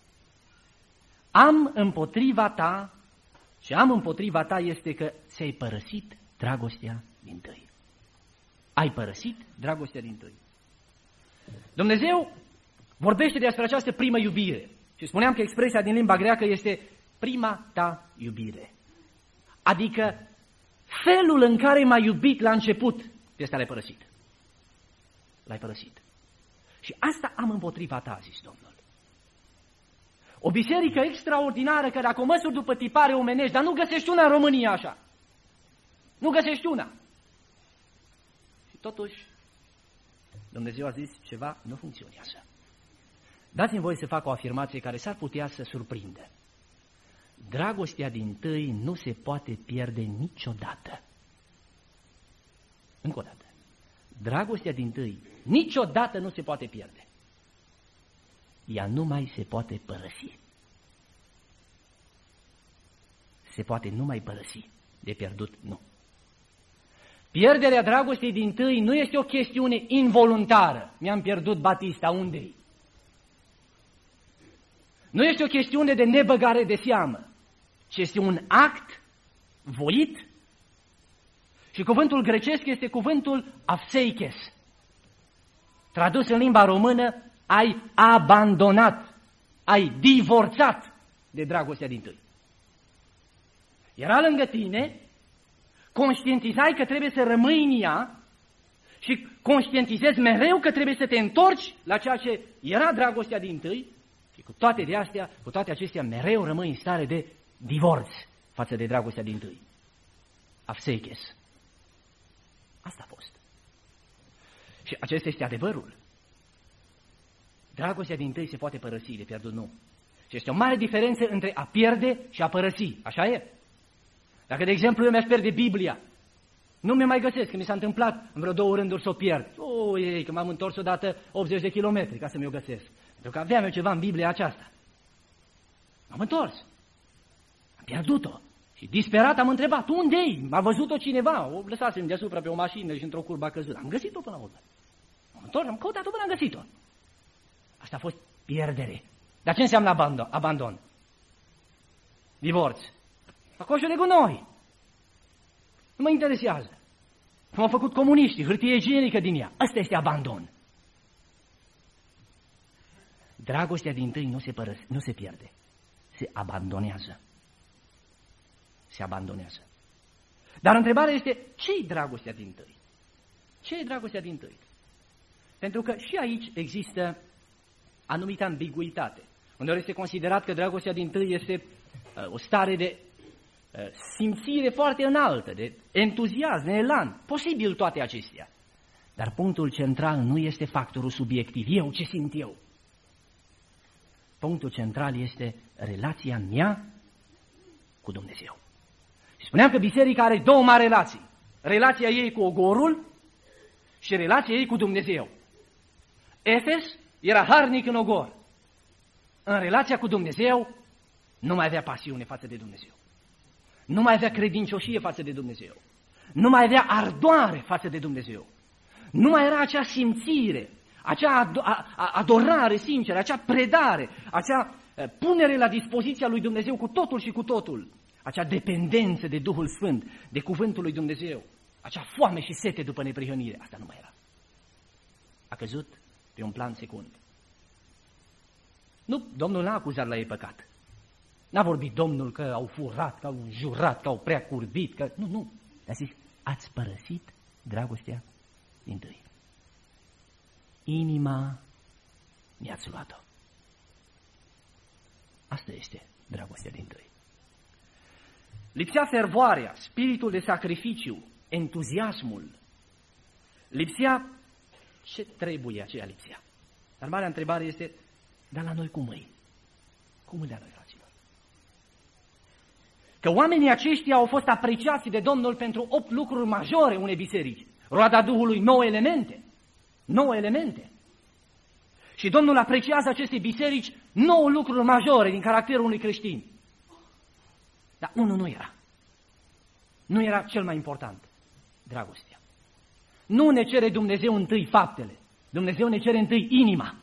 Am împotriva ta, și am împotriva ta este că ți-ai părăsit dragostea dintâi. Ai părăsit dragostea dintâi. Dumnezeu vorbește despre această primă iubire. Și spuneam că expresia din limba greacă este prima ta iubire. Adică felul în care m-ai iubit la început, de asta l-ai părăsit. L-ai părăsit. Și asta am împotriva ta, a zis Domnul. O biserică extraordinară, că dacă o măsuri după tipare omenești, dar nu găsești una în România așa. Nu găsești una. Și totuși, Dumnezeu a zis ceva nu funcționează. Dați-mi voie să fac o afirmație care s-ar putea să surprindă. Dragostea dintâi nu se poate pierde niciodată. Încă o dată. Dragostea dintâi niciodată nu se poate pierde. Ea nu mai se poate părăsi. Se poate numai părăsi. De pierdut, nu. Pierderea dragostei dintâi nu este o chestiune involuntară. Mi-am pierdut Batista, unde-i? Nu este o chestiune de nebăgare de seamă, ci este un act voit. Și cuvântul grecesc este cuvântul apseikes. Tradus în limba română, ai abandonat, ai divorțat de dragostea dintâi. Era lângă tine, conștientizai că trebuie să rămâi în ea și conștientizezi mereu că trebuie să te întorci la ceea ce era dragostea dintâi și cu toate de astea, cu toate acestea, mereu rămâi în stare de divorț față de dragostea dintâi. Apseikes. Asta a fost. Și acesta este adevărul. Dragostea dintâi se poate părăsi, de pierdut nu. Și este o mare diferență între a pierde și a părăsi. Așa e? Dacă, de exemplu, eu mi-aș pierde Biblia, nu mi-o mai găsesc, că mi s-a întâmplat în vreo două rânduri să o pierd. O, ei, că m-am întors odată optzeci de kilometri ca să mi-o găsesc. Pentru că aveam eu ceva în Biblia aceasta. M-am întors. Am pierdut-o. Și disperat am întrebat, unde-i? M-a văzut-o cineva, o lăsasem deasupra pe o mașină și într-o curbă a căzut. Am găsit-o până la urmă. M-am întors, am căutat-o până am găsit-o. Asta a fost pierdere. Dar ce înseamnă abandon? abandon? Divorț. Acoșule cu noi. Nu mă interesează. Cum au făcut comuniștii, hârtie igienică din ea. Asta este abandon. Dragostea dintâi nu se părăse, nu se pierde. Se abandonează. Se abandonează. Dar întrebarea este, ce-i dragostea dintâi? Ce-i dragostea dintâi? Pentru că și aici există anumită ambiguitate. Uneori este considerat că dragostea dintâi este uh, o stare de uh, simțire foarte înaltă, de entuziasm, de elan. Posibil toate acestea. Dar punctul central nu este factorul subiectiv. Eu, ce simt eu? Punctul central este relația mea cu Dumnezeu. Și spuneam că biserica are două mari relații. Relația ei cu ogorul și relația ei cu Dumnezeu. Efes era harnic în ogor. În relația cu Dumnezeu nu mai avea pasiune față de Dumnezeu. Nu mai avea credincioșie față de Dumnezeu. Nu mai avea ardoare față de Dumnezeu. Nu mai era acea simțire, acea adorare sinceră, acea predare, acea punere la dispoziția lui Dumnezeu cu totul și cu totul, acea dependență de Duhul Sfânt, de cuvântul lui Dumnezeu, acea foame și sete după neprihănire. Asta nu mai era. A căzut pe un plan secund. Nu, Domnul n-a acuzat la ei păcat. N-a vorbit Domnul că au furat, că au înjurat, că au prea curvit, că... Nu, nu. A zis, ați părăsit dragostea dintâi. Inima mi-ați luat-o. Asta este dragostea dintâi. Lipsea fervoarea, spiritul de sacrificiu, entuziasmul. Lipsea ce trebuie aceea lipsea. Dar marea întrebare este, dar la noi cum e? Cum e la noi, fraților? Că oamenii aceștia au fost apreciați de Domnul pentru opt lucruri majore unei biserici. Roada Duhului, nouă elemente. Nouă elemente. Și Domnul apreciază aceste biserici nouă lucruri majore din caracterul unui creștin. Dar unul nu era. Nu era cel mai important. Dragostea. Nu ne cere Dumnezeu întâi faptele. Dumnezeu ne cere întâi inima.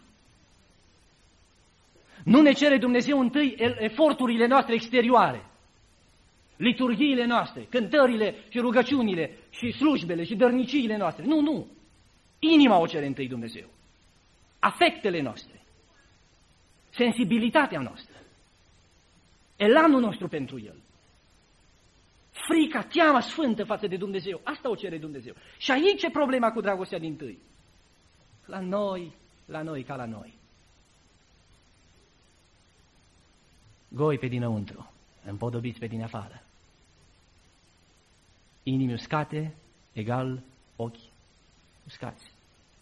Nu ne cere Dumnezeu întâi eforturile noastre exterioare. Liturghiile noastre, cântările și rugăciunile și slujbele și dărniciile noastre. Nu, nu. Inima o cere întâi Dumnezeu. Afectele noastre. Sensibilitatea noastră. Elanul nostru pentru El. Frica, teama sfântă față de Dumnezeu. Asta o cere Dumnezeu. Și aici e problema cu dragostea dintâi. La noi, la noi ca la noi. Goi pe dinăuntru, împodobiți pe din afară. Inimi uscate, egal ochi uscați.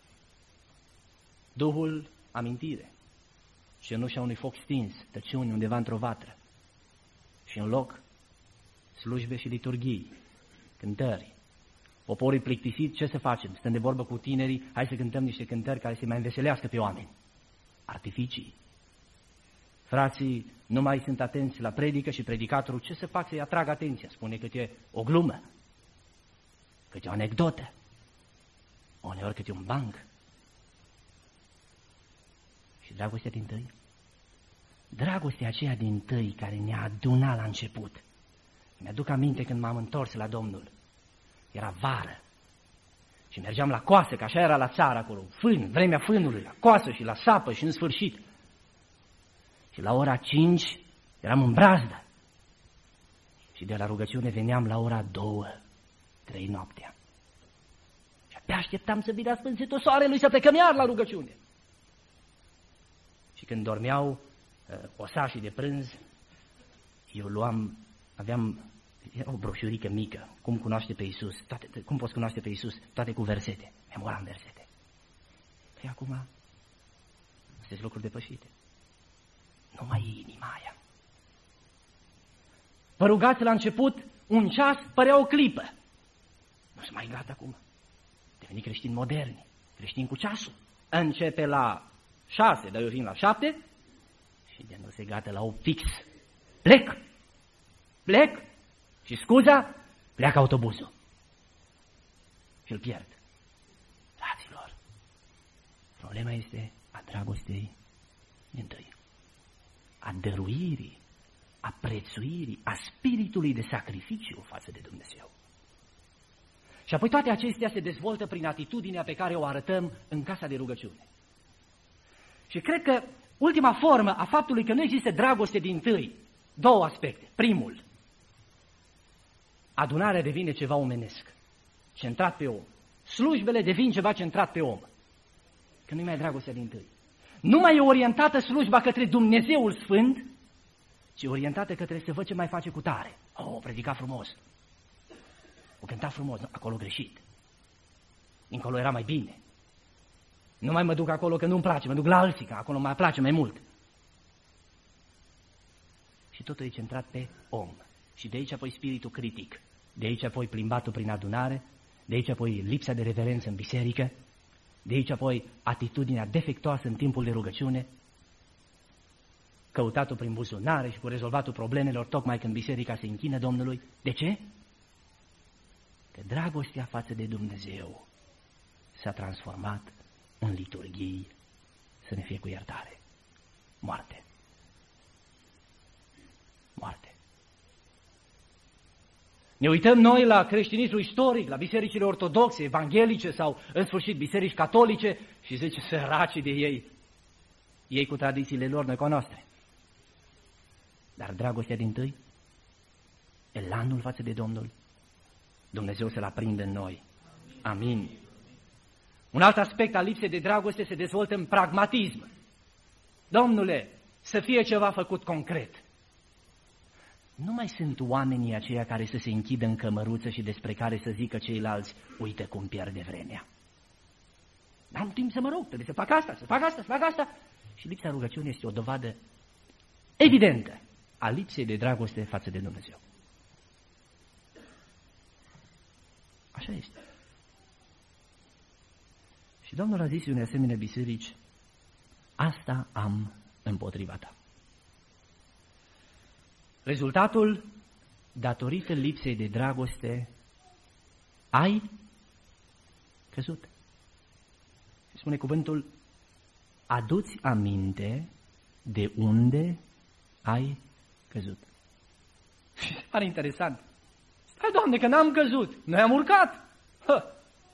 Duhul, amintire. Cenușa unui foc stins, tăciuni undeva într-o vatră. Și în loc, slujbe și liturghii, cântări. Poporul plictisit, ce să facem? Stăm de vorbă cu tinerii, hai să cântăm niște cântări care să mai înveselească pe oameni. Artificii. Frații nu mai sunt atenți la predică și predicatorul, ce să fac să-i atrag atenția? Spune că e o glumă, că e o anecdotă, uneori că e un banc. Și dragostea dintâi? dragostea aceea din tâi care ne-a adunat la început. Mi-aduc aminte când m-am întors la Domnul. Era vară și mergeam la coasă, că așa era la țară acolo, fân, vremea fânului, la coasă și la sapă și în sfârșit. Și la ora cinci eram în brazdă și de la rugăciune veneam la ora două, trei noaptea. Și abia așteptam să vină sfânțitul soarelui să plecăm iar la rugăciune. Și când dormeau uh, osașii de prânz, eu luam, aveam era o broșurică mică, cum cunoaște pe Iisus, toate, cum poți cunoaște pe Iisus, toate cu versete, memoram versete. Păi acum, astea sunt lucruri depășite. Nu mai e inima aia. Vă rugați la început, un ceas părea o clipă. Nu sunt mai gata acum. Deveni creștini moderni, creștini cu ceasul. Începe la șase, dar eu vin la șapte și de nu se gata la opt fix. Plec! Plec! Și scuza, pleacă autobuzul. Și îl pierd. Fraților, problema este a dragostei dintâi, a dăruirii, a prețuirii, a spiritului de sacrificiu față de Dumnezeu. Și apoi toate acestea se dezvoltă prin atitudinea pe care o arătăm în casa de rugăciune. Și cred că ultima formă a faptului că nu există dragoste dintâi, două aspecte. Primul, adunarea devine ceva omenesc, centrat pe om. Slujbele devin ceva centrat pe om. Că nu-i mai dragostea dintâi. Nu mai e orientată slujba către Dumnezeul Sfânt, ci orientată către să văd ce mai face cu tare. Oh, o predica frumos. O cânta frumos. Nu, acolo greșit. Încolo era mai bine. Nu mai mă duc acolo că nu-mi place, mă duc la alții, că acolo mai place mai mult. Și totul e centrat pe om. Și de aici apoi spiritul critic, de aici apoi plimbatul prin adunare, de aici apoi lipsa de reverență în biserică, de aici apoi atitudinea defectuoasă în timpul de rugăciune, căutatul prin buzunare și cu rezolvatul problemelor tocmai când biserica se închină Domnului. De ce? Că dragostea față de Dumnezeu s-a transformat în liturghii, să ne fie cu iertare. Moarte. Moarte. Ne uităm noi la creștinismul istoric, la bisericile ortodoxe, evanghelice sau, în sfârșit, biserici catolice și zice, săracii de ei, ei cu tradițiile lor, noi cu a noastre. Dar dragostea dintâi, elanul față de Domnul, Dumnezeu să-l aprinde în noi. Amin. Un alt aspect al lipsei de dragoste se dezvoltă în pragmatism. Domnule, să fie ceva făcut concret. Nu mai sunt oamenii aceia care să se închidă în cămăruță și despre care să zică ceilalți, uite cum pierde vremea. N-am timp să mă rog, trebuie să fac asta, să fac asta, să fac asta. Și lipsa rugăciunii este o dovadă evidentă a lipsei de dragoste față de Dumnezeu. Așa este. Și Domnul a zis unei asemenea biserici, asta am împotriva ta. Rezultatul, datorită lipsei de dragoste, ai căzut. Și spune cuvântul, adu-ți aminte de unde ai căzut. Și se pare interesant. Stai, Doamne, că n-am căzut, noi am urcat. Hă.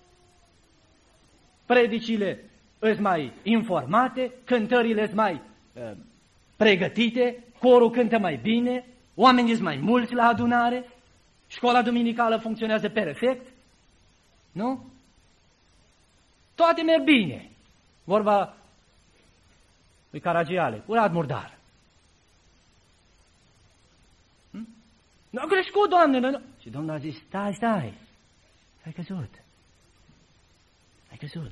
Predicile îs mai informate, cântările îs mai uh, pregătite, corul cântă mai bine, oamenii sunt mai mulți la adunare, școala duminicală funcționează perfect, nu? Toate merg bine. Vorba lui Caragiale, curat murdar. Hm? Nu a crescut, Doamne, nu. Și Domnul a zis, stai, stai, ai căzut. Ai căzut.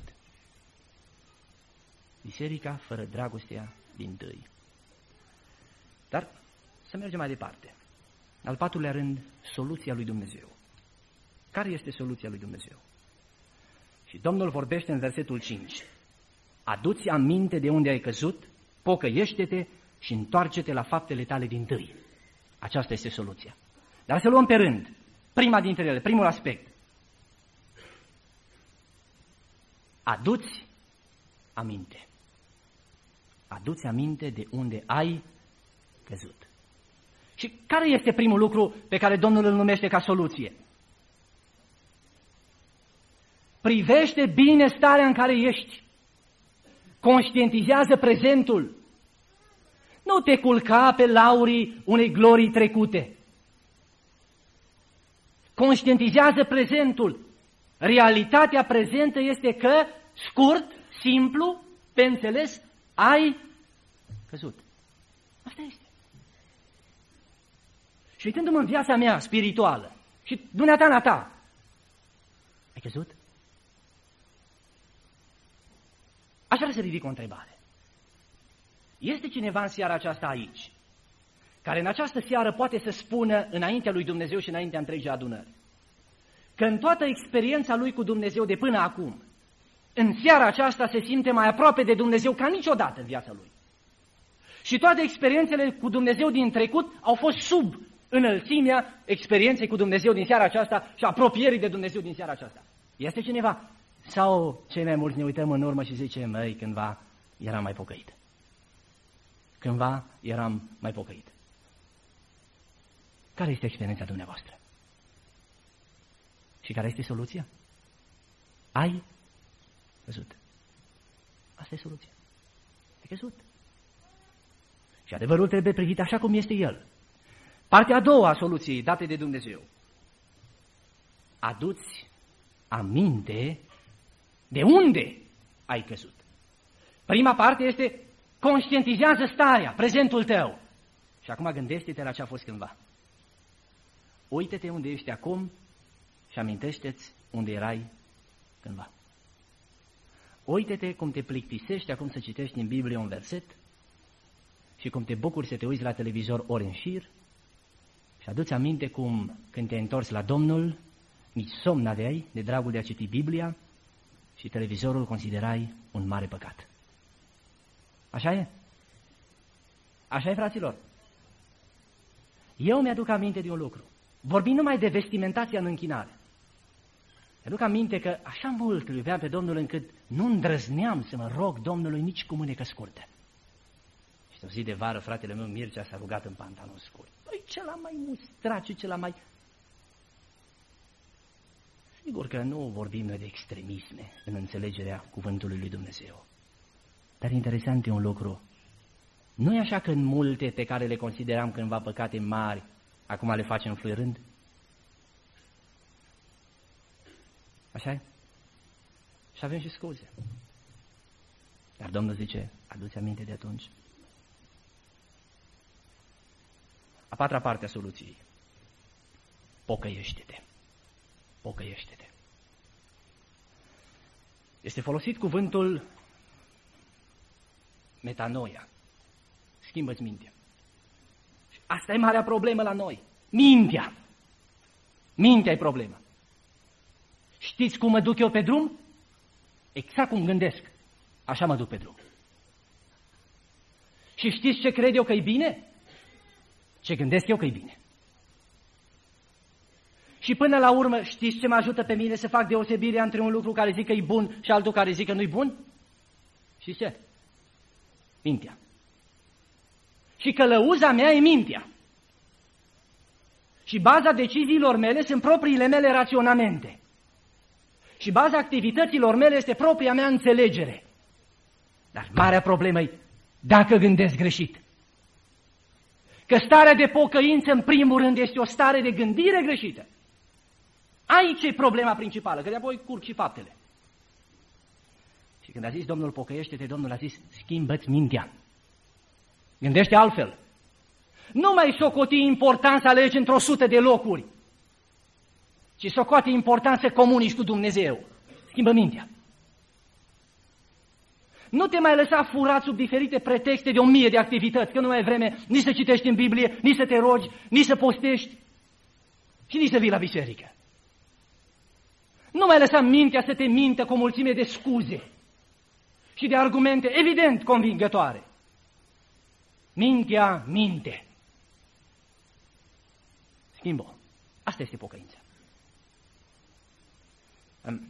Biserica fără dragostea dintâi. Dar să mergem mai departe. Al patrulea rând, soluția lui Dumnezeu. Care este soluția lui Dumnezeu? Și Domnul vorbește în versetul cinci. Adu-ți aminte de unde ai căzut, pocăiește-te și întoarce-te la faptele tale dintâi. Aceasta este soluția. Dar să luăm pe rând. Prima dintre ele, primul aspect. Adu-ți aminte. Adu-ți aminte de unde ai căzut. Și care este primul lucru pe care Domnul îl numește ca soluție? Privește bine starea în care ești. Conștientizează prezentul. Nu te culca pe laurii unei glorii trecute. Conștientizează prezentul. Realitatea prezentă este că, scurt, simplu, pe înțeles, ai căzut. Asta este. Și uitându-mă în viața mea spirituală și dumneata na ta, ai căzut? Aș vrea să ridic o întrebare. Este cineva în seara aceasta aici, care în această seară poate să spună înaintea lui Dumnezeu și înaintea întregii adunări, că în toată experiența lui cu Dumnezeu de până acum, în seara aceasta se simte mai aproape de Dumnezeu ca niciodată în viața lui. Și toate experiențele cu Dumnezeu din trecut au fost sub înălțimea experienței cu Dumnezeu din seara aceasta și apropierii de Dumnezeu din seara aceasta. Este cineva? Sau cei mai mulți ne uităm în urmă și zicem, măi, cândva eram mai pocăit. Cândva eram mai pocăit. Care este experiența dumneavoastră? Și care este soluția? Ai căzut. Asta e soluția. Ai căzut. Și adevărul trebuie privit așa cum este el. Partea a doua a soluției date de Dumnezeu. Adu-ți aminte de unde ai căzut. Prima parte este conștientizează starea, prezentul tău. Și acum gândește-te la ce a fost cândva. Uită-te unde ești acum și amintește-ți unde erai cândva. Uită-te cum te plictisești acum să citești în Biblie un verset și cum te bucuri să te uiți la televizor ori în șir și aduți aminte cum când te-ai întors la Domnul, nici somn n-aveai de dragul de a citi Biblia și televizorul considerai un mare păcat. Așa e? Așa e, fraților? Eu mi-aduc aminte de un lucru. Vorbim numai de vestimentația în închinare. Mi-aduc aminte că așa mult îl iubeam pe Domnul încât nu îndrăzneam să mă rog Domnului nici cu mânecă scurtă. Și o zi de vară, fratele meu Mircea s-a rugat în pantalon scurt. Păi cel mai mustraciu, cel mai... Sigur că nu vorbim noi de extremisme în înțelegerea cuvântului lui Dumnezeu. Dar interesant e un lucru. Nu e așa că în multe pe care le consideram cândva păcate mari, acum le facem fluierând? Așa e? Și avem și scuze. Dar Domnul zice, adu-ți aminte de atunci. A patra parte a soluției. Pocăiește-te. Pocăiește-te. Este folosit cuvântul metanoia. Schimbă-ți mintea. Și asta e marea problemă la noi. Mintea. Mintea e problema. Știți cum mă duc eu pe drum? Exact cum gândesc. Așa mă duc pe drum. Și știți ce cred eu că e bine? Ce gândesc eu că e bine. Și până la urmă, știți ce mă ajută pe mine să fac deosebirea între un lucru care zic că e bun și altul care zic că nu-i bun? Și ce? Mintea. Și călăuza mea e mintea. Și baza deciziilor mele sunt propriile mele raționamente. Și baza activităților mele este propria mea înțelegere. Dar marea problemă e dacă gândesc greșit. Că starea de pocăință, în primul rând, este o stare de gândire greșită. Aici e problema principală, că de apoi curg și faptele. Și când a zis Domnul pocăiește-te, Domnul a zis schimbă-ți mintea. Gândește altfel. Nu mai socoti important să alegi într-o sută de locuri, ci socoate important să comunici cu Dumnezeu. Schimbă mintea. Nu te mai lăsa furat sub diferite pretexte de o mie de activități, că nu mai e vreme nici să citești în Biblie, nici să te rogi, nici să postești și nici să vii la biserică. Nu mai lăsa mintea să te mintă cu o mulțime de scuze și de argumente evident convingătoare. Mintea minte. Schimbă. Asta este pocăința.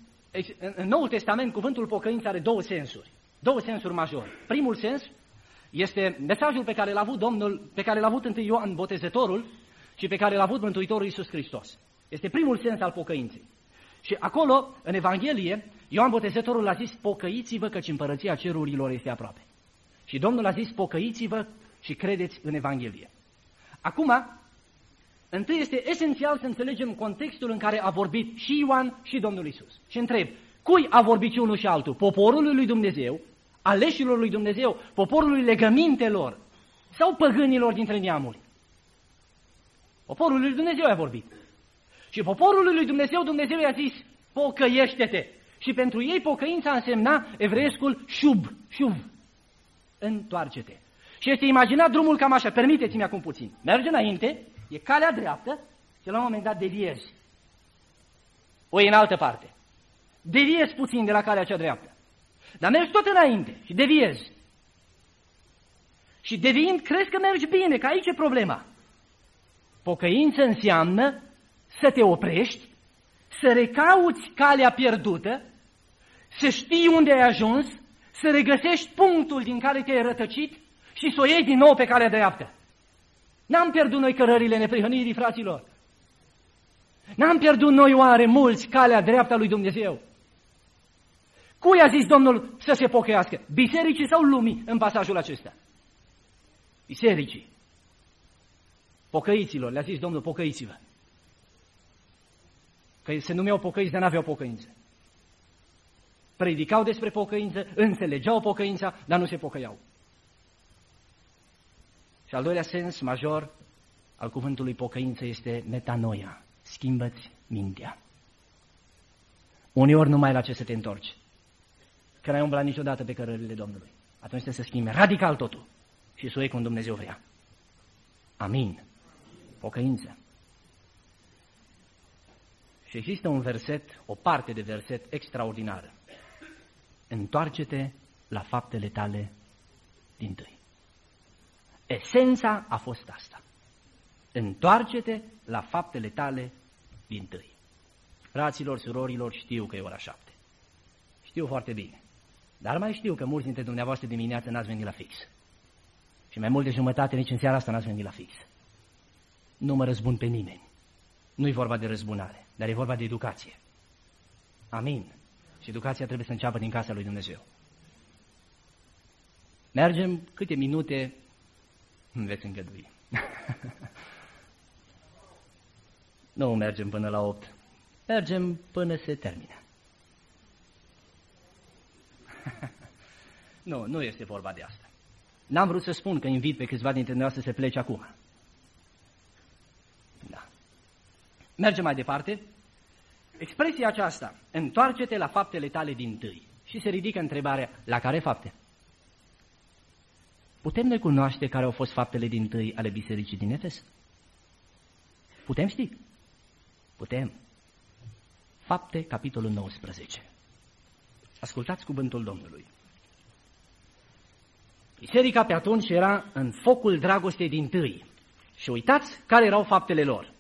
În Noul Testament, cuvântul pocăință are două sensuri. Două sensuri majore. Primul sens Este mesajul pe care l-a avut Domnul, pe care l-a avut întâi Ioan Botezătorul și pe care l-a avut Mântuitorul Iisus Hristos. Este primul sens al pocăinței. Și acolo, în Evanghelie, Ioan Botezătorul a zis, pocăiți-vă căci împărăția cerurilor este aproape. Și Domnul a zis, pocăiți-vă și credeți în Evanghelie. Acum, întâi este esențial să înțelegem contextul în care a vorbit și Ioan și Domnul Iisus. Și întreb, cui a vorbit și unul și altul? Poporului lui Dumnezeu, aleșilor lui Dumnezeu, poporului legămintelor sau păgânilor dintre neamuri? Poporul lui Dumnezeu a vorbit. Și poporul lui Dumnezeu, Dumnezeu i-a zis, pocăiește-te. Și pentru ei pocăința însemna evreiescul șub, șuv, întoarce-te. Și este imaginat drumul cam așa, permiteți-mi acum puțin. Merge înainte, e calea dreaptă și la un moment dat deviezi. O e în altă parte. Deviezi puțin de la calea cea dreaptă. Dar mergi tot înainte și deviezi. Și deviind, crezi că mergi bine, că aici e problema. Pocăință înseamnă să te oprești, să recauți calea pierdută, să știi unde ai ajuns, să regăsești punctul din care te-ai rătăcit și să o iei din nou pe calea dreaptă. N-am pierdut noi cărările neprihănirii, fraților. N-am pierdut noi oare mulți calea dreaptă a lui Dumnezeu. Cui a zis Domnul să se pocăiască? Bisericii sau lumii în pasajul acesta? Bisericii. Pocăiților, le-a zis Domnul, pocăiți-vă. Că se numeau pocăiți, dar n-aveau pocăință. Predicau despre pocăință, înțelegeau pocăința, dar nu se pocăiau. Și al doilea sens major al cuvântului pocăință este metanoia. Schimbă-ți mintea. Uneori nu mai ai la ce să te întorci. Că n-ai umblat niciodată pe cărările Domnului. Atunci trebuie să schimbi radical totul și să o iei cum Dumnezeu vrea. Amin. Pocăință. Și există un verset, o parte de verset extraordinară. Întoarce-te la faptele tale dintâi. Esența a fost asta. Întoarce-te la faptele tale dintâi. Fraților, surorilor, știu că e ora șapte. Știu foarte bine. Dar mai știu că mulți dintre dumneavoastră dimineață n-ați venit la fix. Și mai mult de jumătate nici în seara asta n-ați venit la fix. Nu mă răzbun pe nimeni. Nu-i vorba de răzbunare, dar e vorba de educație. Amin. Și educația trebuie să înceapă din casa lui Dumnezeu. Mergem câte minute îmi veți îngădui. Nu mergem până la opt. Mergem până se termină. Nu, nu este vorba de asta. N-am vrut să spun că invit pe câțiva dintre noi să se plece acum. Da. Mergem mai departe. Expresia aceasta, întoarce-te la faptele tale dintâi. Și se ridică întrebarea, la care fapte? Putem noi cunoaște care au fost faptele dintâi ale bisericii din Efes? Putem ști? Putem. Fapte, capitolul nouăsprezece. Ascultați cuvântul Domnului. Biserica pe atunci era în focul dragostei dintâi. Și uitați care erau faptele lor.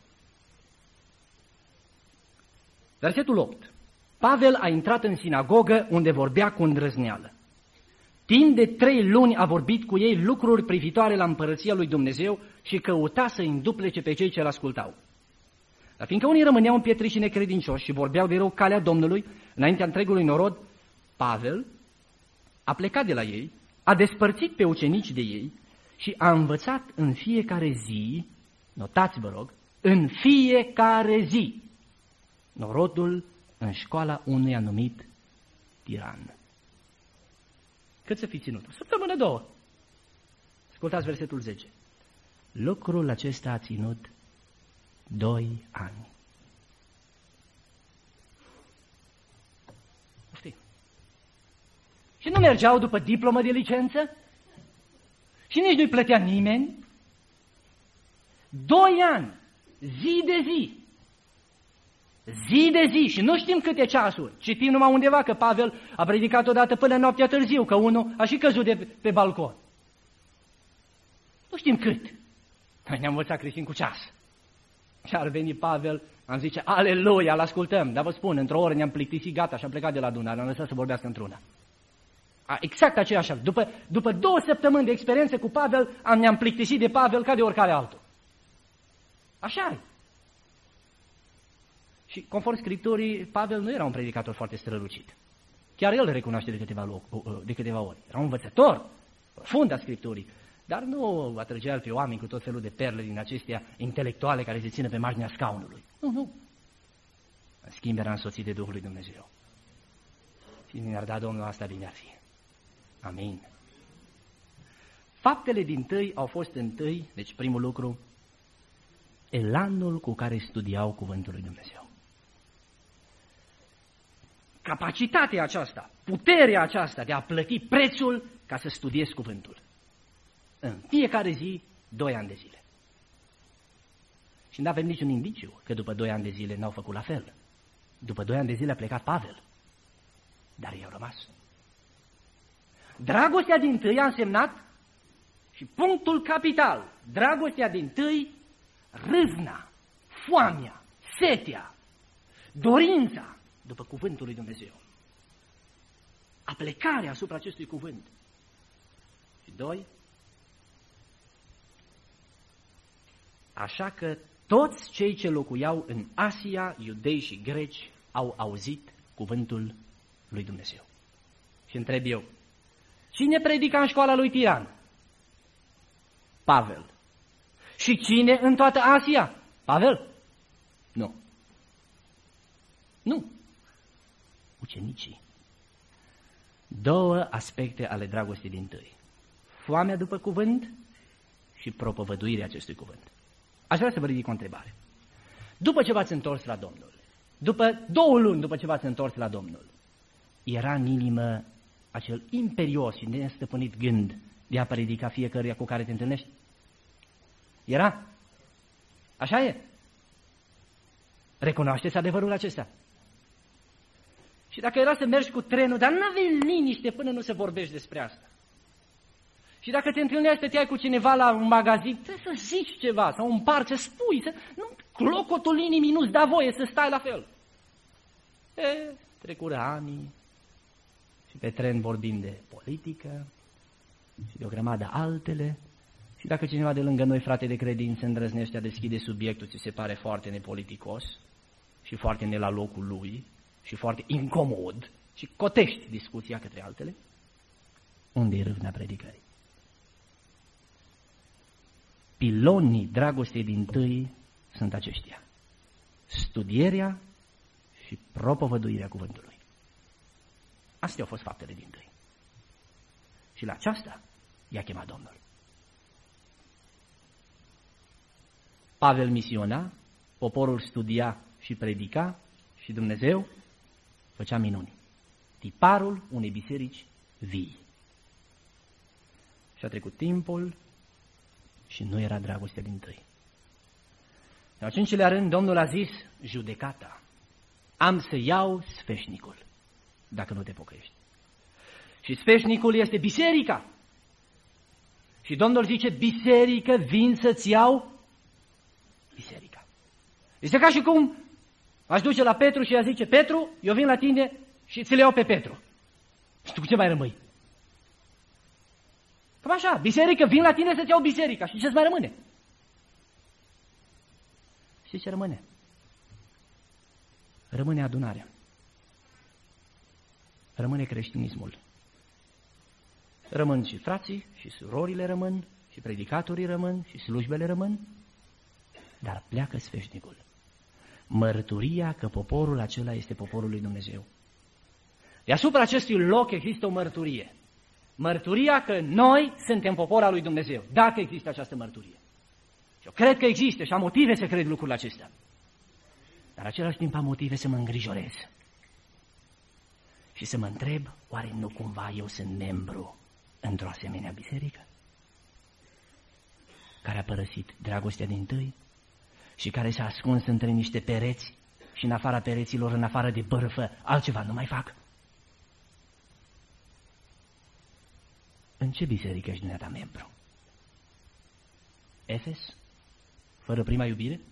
Versetul opt. Pavel a intrat în sinagogă unde vorbea cu îndrăzneală. Timp de trei luni a vorbit cu ei lucruri privitoare la împărăția lui Dumnezeu și căuta să îi înduplece pe cei ce l-ascultau. Dar fiindcă unii rămâneau împietriți și necredincioși și vorbeau de rău calea Domnului înaintea întregului norod, Pavel a plecat de la ei, a despărțit pe ucenici de ei și a învățat în fiecare zi, notați vă rog, în fiecare zi, norodul în școala unui anumit tiran. Cât să fi ținut? O săptămână, două. Ascultați versetul zece. Lucrul acesta a ținut doi ani. Știi? Și nu mergeau după diplomă de licență? Și nici nu-i plătea nimeni? Doi ani, zi de zi. Zi de zi și nu știm câte ceasuri. Citim numai undeva că Pavel a predicat odată până noaptea târziu, că unul a și căzut de pe balcon. Nu știm cât. Noi ne-am învățat creștini cu ceas. Și ar veni Pavel, am zice, aleluia, îl ascultăm. Dar vă spun, într-o oră ne-am plictisit, gata, și am plecat de la adunare, am lăsat să vorbească într-una. Exact aceeași. După, după două săptămâni de experiență cu Pavel, am ne-am plictisit de Pavel ca de oricare altul. Așa e. Și conform Scripturii, Pavel nu era un predicator foarte strălucit. Chiar el recunoaște de câteva, loc, de câteva ori. Era un învățător profund a Scripturii, dar nu atrăgea pe oameni cu tot felul de perle din acestea intelectuale care se țină pe marginea scaunului. Nu, nu. În schimb, era însoțit de Duhul lui Dumnezeu. Și ne-ar da Domnul asta, bine ar fi. Amin. Faptele din tâi au fost întâi, deci primul lucru, elanul cu care studiau cuvântul lui Dumnezeu. Capacitatea aceasta, puterea aceasta de a plăti prețul ca să studiezi cuvântul. În fiecare zi, doi ani de zile. Și nu avem niciun indiciu că după doi ani de zile n-au făcut la fel. După doi ani de zile a plecat Pavel, dar ei au rămas. Dragostea din tâi a însemnat, și punctul capital, dragostea din tâi, râvna, foamea, setea, dorința după cuvântul lui Dumnezeu. Aplecarea asupra acestui cuvânt. Și doi, așa că toți cei ce locuiau în Asia, iudei și greci, au auzit cuvântul lui Dumnezeu. Și întreb eu, cine predica în școala lui Tiran? Pavel. Și cine în toată Asia? Pavel? Nu. Nu. Ucenicii. Două aspecte ale dragostei din tâi. Foamea după cuvânt și propovăduirea acestui cuvânt. Aș vrea să vă ridic o întrebare. După ce v-ați întors la Domnul, după două luni după ce v-ați întors la Domnul, era în inimă acel imperios și nestăpânit gând de a predica fiecăruia cu care te întâlnești? Era? Așa e? Recunoașteți adevărul acesta? Și dacă era să mergi cu trenul, dar n-aveai liniște până nu se vorbești despre asta. Și dacă te întâlneai, stăteai cu cineva la un magazin, trebuie să zici ceva, sau un parc, să spui, să... nu, clocotul inimii nu-ți da voie să stai la fel. E, trecură ani și pe tren vorbim de politică și de o grămadă altele. Și dacă cineva de lângă noi, frate de credință, îndrăznește a deschide subiectul, ți se pare foarte nepoliticos și foarte ne la locul lui și foarte incomod și cotești discuția către altele, unde e râvnea predicării? Pilonii dragostei din tâi sunt aceștia: studierea și propovăduirea cuvântului. Astea au fost faptele din tâi. Și la aceasta i-a chemat Domnul. Pavel misiona, poporul studia și predica și Dumnezeu făcea minuni. Tiparul unei biserici vii. Și a trecut timpul și nu era dragostea din tâi. În al cincilea rând, Domnul a zis, judecata. Am să iau sfeșnicul, dacă nu te pocăiești. Și sfeșnicul este biserica. Și Domnul zice, biserică, vin să-ți iau biserica. Este ca și cum aș duce la Petru și ea zice, Petru, eu vin la tine și ți le iau pe Petru. Și tu cu ce mai rămâi? Cam așa, biserică, vin la tine să-ți iau biserica. Și ce-ți mai rămâne? Și ce rămâne? Rămâne adunarea. Rămâne creștinismul. Rămân și frații, și surorile rămân, și predicatorii rămân, și slujbele rămân, dar pleacă sfeșnicul. Mărturia că poporul acela este poporul lui Dumnezeu. Deasupra acestui loc există o mărturie. Mărturia că noi suntem poporul lui Dumnezeu, dacă există această mărturie. Și eu cred că există și am motive să cred lucrurile acestea. Dar același timp am motive să mă îngrijorez. Și să mă întreb, oare nu cumva eu sunt membru într-o asemenea biserică? Care a părăsit dragostea dintâi și care s-a ascuns între niște pereți și în afara pereților, în afară de bârfă, altceva nu mai fac? În ce biserică ești dumneata membru? Efes? Fără prima iubire?